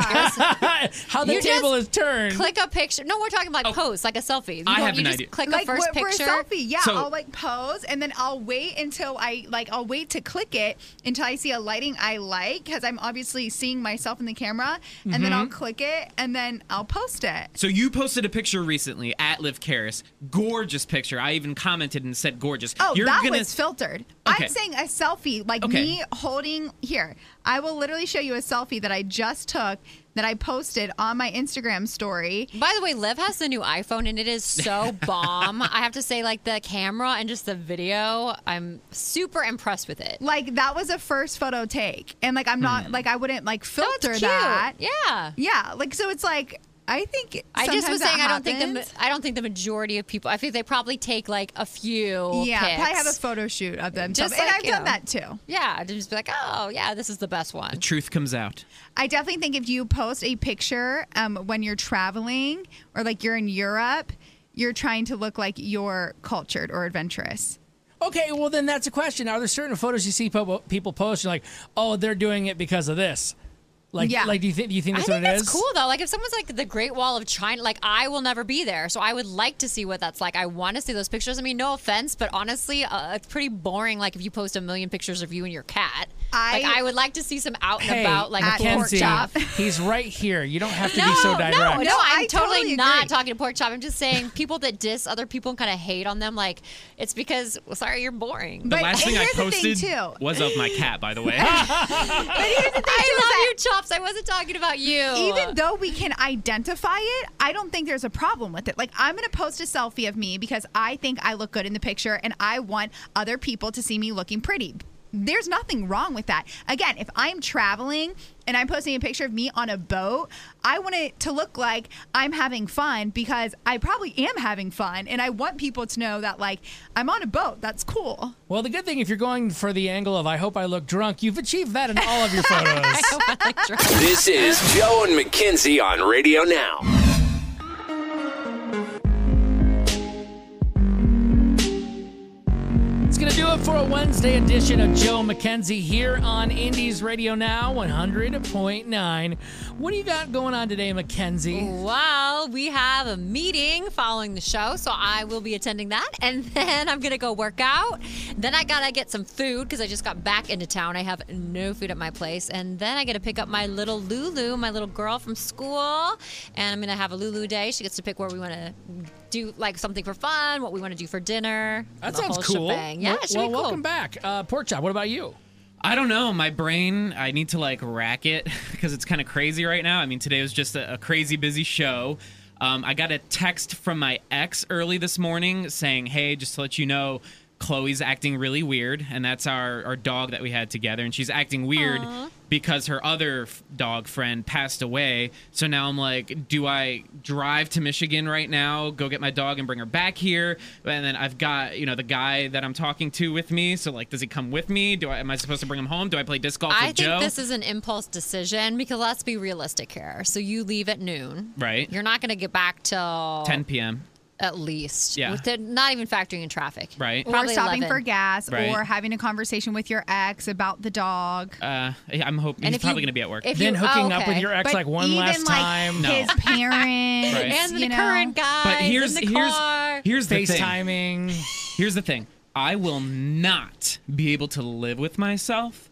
Yeah. How the table is turned. Click a picture. No, we're talking about posts, like a selfie. I have an just idea. Click like a first picture. For a selfie, yeah. So- I'll like pose and then I'll wait until I'll wait to click it until I see a lighting I like, because I'm obviously seeing myself in the camera, and then I'll click it and then I'll post it. So you posted a picture recently at Liv Karis. Gorgeous picture. I even commented and said gorgeous. Oh, was filtered. Okay. I'm saying a selfie, like me holding here. I will literally show you a selfie that I just took that I posted on my Instagram story. By the way, Liv has the new iPhone and it is so bomb. I have to say, like, the camera and just the video, I'm super impressed with it. Like, that was a first photo take. And like, I'm not, like, I wouldn't like filter that. Yeah. Yeah. Like, so it's like, I think I just was saying happens. I don't think the majority of people. I think they probably take like a few. Yeah, pics. probably have a photo shoot of them. Just and like, I've done that too. Yeah, to just be like, oh yeah, this is the best one. The truth comes out. I definitely think if you post a picture when you're traveling or like you're in Europe, you're trying to look like you're cultured or adventurous. Okay, well then that's a question. Are there certain photos you see people post? You're like, oh, they're doing it because of this. Like, yeah. Like, do you think that's what it is? I think that's cool though. Like, if someone's like the Great Wall of China, like I will never be there, so I would like to see what that's like. I want to see those pictures. I mean, no offense, but honestly, it's pretty boring. Like if you post 1 million pictures of you and your cat. I would like to see some out and about, like Mackenzie, Pork Chop. He's right here. You don't have to be so direct. No, I'm totally not agree. talking to Pork Chop. I'm just saying people that diss other people and kind of hate on them, like it's because, sorry, you're boring. The last thing I here's the posted thing, too. was of my cat, by the way. But here's the thing, I love you, Chops. I wasn't talking about you. Even though we can identify it, I don't think there's a problem with it. Like, I'm going to post a selfie of me because I think I look good in the picture and I want other people to see me looking pretty. there's nothing wrong with that. Again, if I'm traveling and I'm posting a picture of me on a boat, I want it to look like I'm having fun because I probably am having fun. And I want people to know that, like, I'm on a boat. That's cool. Well, the good thing, if you're going for the angle of I hope I look drunk, you've achieved that in all of your photos. This is Joe and Mackenzie on Radio Now. It's going to do it for a Wednesday edition of Joe and Mackenzie here on Indies Radio Now, 100.9. What do you got going on today, Mackenzie? Well, we have a meeting following the show, so I will be attending that. And then I'm going to go work out. Then I got to get some food because I just got back into town. I have no food at my place. And then I get to pick up my little Lulu, my little girl from school. And I'm going to have a Lulu day. She gets to pick where we want to do like something for fun, what we want to do for dinner. That the sounds whole cool. shebang. Yeah, it should well, be cool. welcome back. Pork Chop, what about you? I don't know. My brain, I need to like rack it because it's kind of crazy right now. I mean, today was just a crazy busy show. I got a text from my ex early this morning saying, hey, just to let you know, Chloe's acting really weird. And that's our dog that we had together. And she's acting weird because her other dog friend passed away. So now I'm like, do I drive to Michigan right now, go get my dog and bring her back here? And then I've got, the guy that I'm talking to with me. So like, does he come with me? Am I supposed to bring him home? Do I play disc golf with Joe? I think this is an impulse decision because let's be realistic here. So you leave at noon. Right. You're not going to get back till 10 p.m. At least. Yeah. Not even factoring in traffic. Right. Or Probably stopping 11. for gas, Right. or having a conversation with your ex about the dog. I'm hoping he's probably going to be at work. Then hooking up with your ex But one even, last like, time. his parents, Right. And the you know. current guy. But here's in the car. here's the thing. FaceTiming. Here's the thing. I will not be able to live with myself.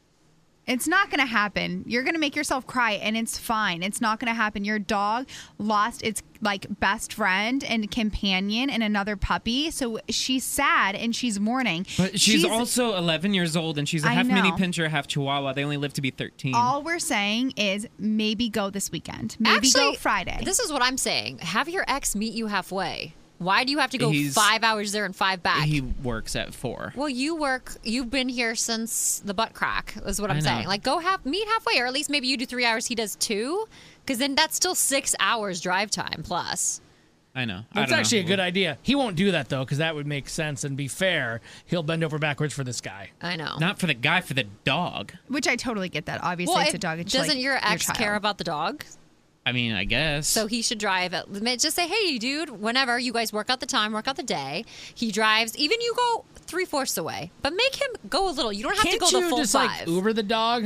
It's not going to happen. You're going to make yourself cry, and it's fine. It's not going to happen. Your dog lost its best friend and companion and another puppy, so she's sad and she's mourning. But she's also 11 years old, and she's a I half mini know. pincher, half chihuahua. They only live to be 13. All we're saying is maybe go this weekend. Maybe go Actually, Friday. This is what I'm saying. Have your ex meet you halfway. Why do you have to go He's- 5 hours there and 5 back? He works at 4. Well, you've been here since the butt crack, is what I'm I know. saying. Like, meet halfway, or at least maybe you do 3 hours, he does 2, because then that's still 6 hours drive time plus. I know. That's actually a good idea. He won't do that, though, because that would make sense and be fair. He'll bend over backwards for this guy. I know. Not for the guy, for the dog. Which I totally get that. Obviously, Well, it's a dog. It's doesn't like your ex child. care about the dog? I mean, I guess. So he should drive. Just say, hey, dude, whenever you guys work out the time, work out the day. He drives. Even you go 3/4 away, but make him go a little. You don't have Can't to go you the full just 5. Uber the dog?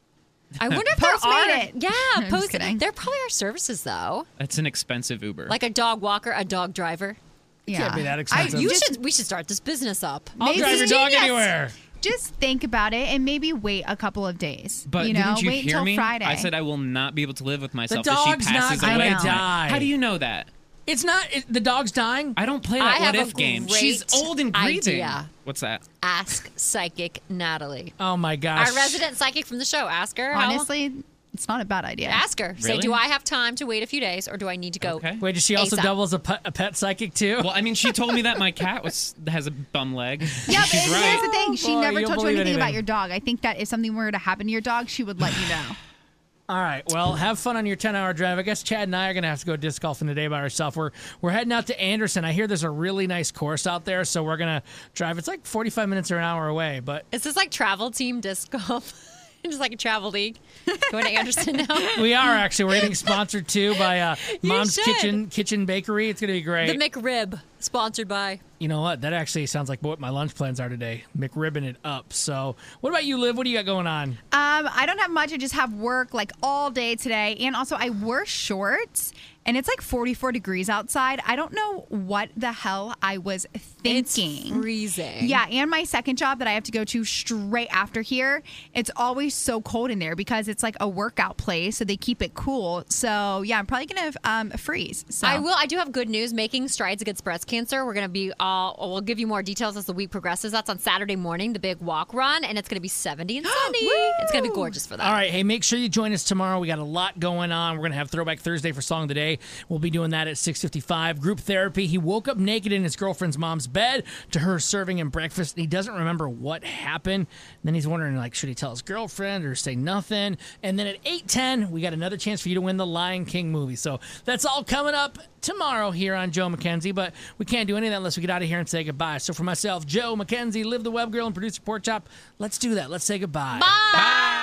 I wonder if there Postmate are. it. Yeah, I'm just post. kidding. There probably are services though, That's an expensive Uber. like a dog walker, a dog driver. Yeah. Can't be that expensive. We should start this business up. I'll drive your dog Genius. anywhere. Just think about it and maybe wait a couple of days. But you know, didn't you wait hear until me? Friday. I said I will not be able to live with myself The if dog's she passes not away. gonna die. How do you know that? It's not. The dog's dying? I don't play I that have what a if game. great She's old and breathing. idea. What's that? Ask Psychic Natalie, Oh, my gosh. our resident psychic from the show. Ask her. how- Honestly, it's not a bad idea. ask her. Say, Really? do I have time to wait a few days, or do I need to go? Okay. Wait, does she also ASAP. double as a pet psychic, too? Well, I mean, she told me that my cat has a bum leg. Yeah, She's but right. here's the thing. She Boy, never you'll told you believe anything about anything. your dog. I think that if something were to happen to your dog, she would let you know. All right. Well, have fun on your 10-hour drive. I guess Chad and I are going to have to go disc golfing today by ourselves. We're heading out to Anderson. I hear there's a really nice course out there, so we're going to drive. It's like 45 minutes or an hour away, but Is this like travel team disc golf? Just like a travel league. Going to Anderson now. we are actually. We're getting sponsored, too, by Mom's should. Kitchen Bakery. It's going to be great. The McRib, sponsored by. You know what? That actually sounds like what my lunch plans are today. McRibbing it up. So what about you, Liv? What do you got going on? I don't have much. I just have work like all day today. And also I wore shorts and it's like 44 degrees outside. I don't know what the hell I was thinking. It's freezing. Yeah, and my second job that I have to go to straight after here, it's always so cold in there because it's like a workout place, so they keep it cool. So yeah, I'm probably gonna freeze. So I do have good news. Making strides against breast cancer. We're going to be we'll give you more details as the week progresses. That's on Saturday morning, the big walk run, and it's going to be 70 and sunny. It's going to be gorgeous for that. All right. Hey, make sure you join us tomorrow. We got a lot going on. We're going to have Throwback Thursday for Song of the Day. We'll be doing that at 6:55. Group therapy. He woke up naked in his girlfriend's mom's bed to her serving him breakfast. He doesn't remember what happened. And then he's wondering, like, should he tell his girlfriend or say nothing? And then at 8:10, we got another chance for you to win the Lion King movie. So that's all coming up tomorrow here on Joe McKenzie, but we can't do any of that unless we get out of here and say goodbye. So for myself, Joe McKenzie, Liv the Web Girl, and producer Pork Chop, let's do that. Let's say goodbye. Bye.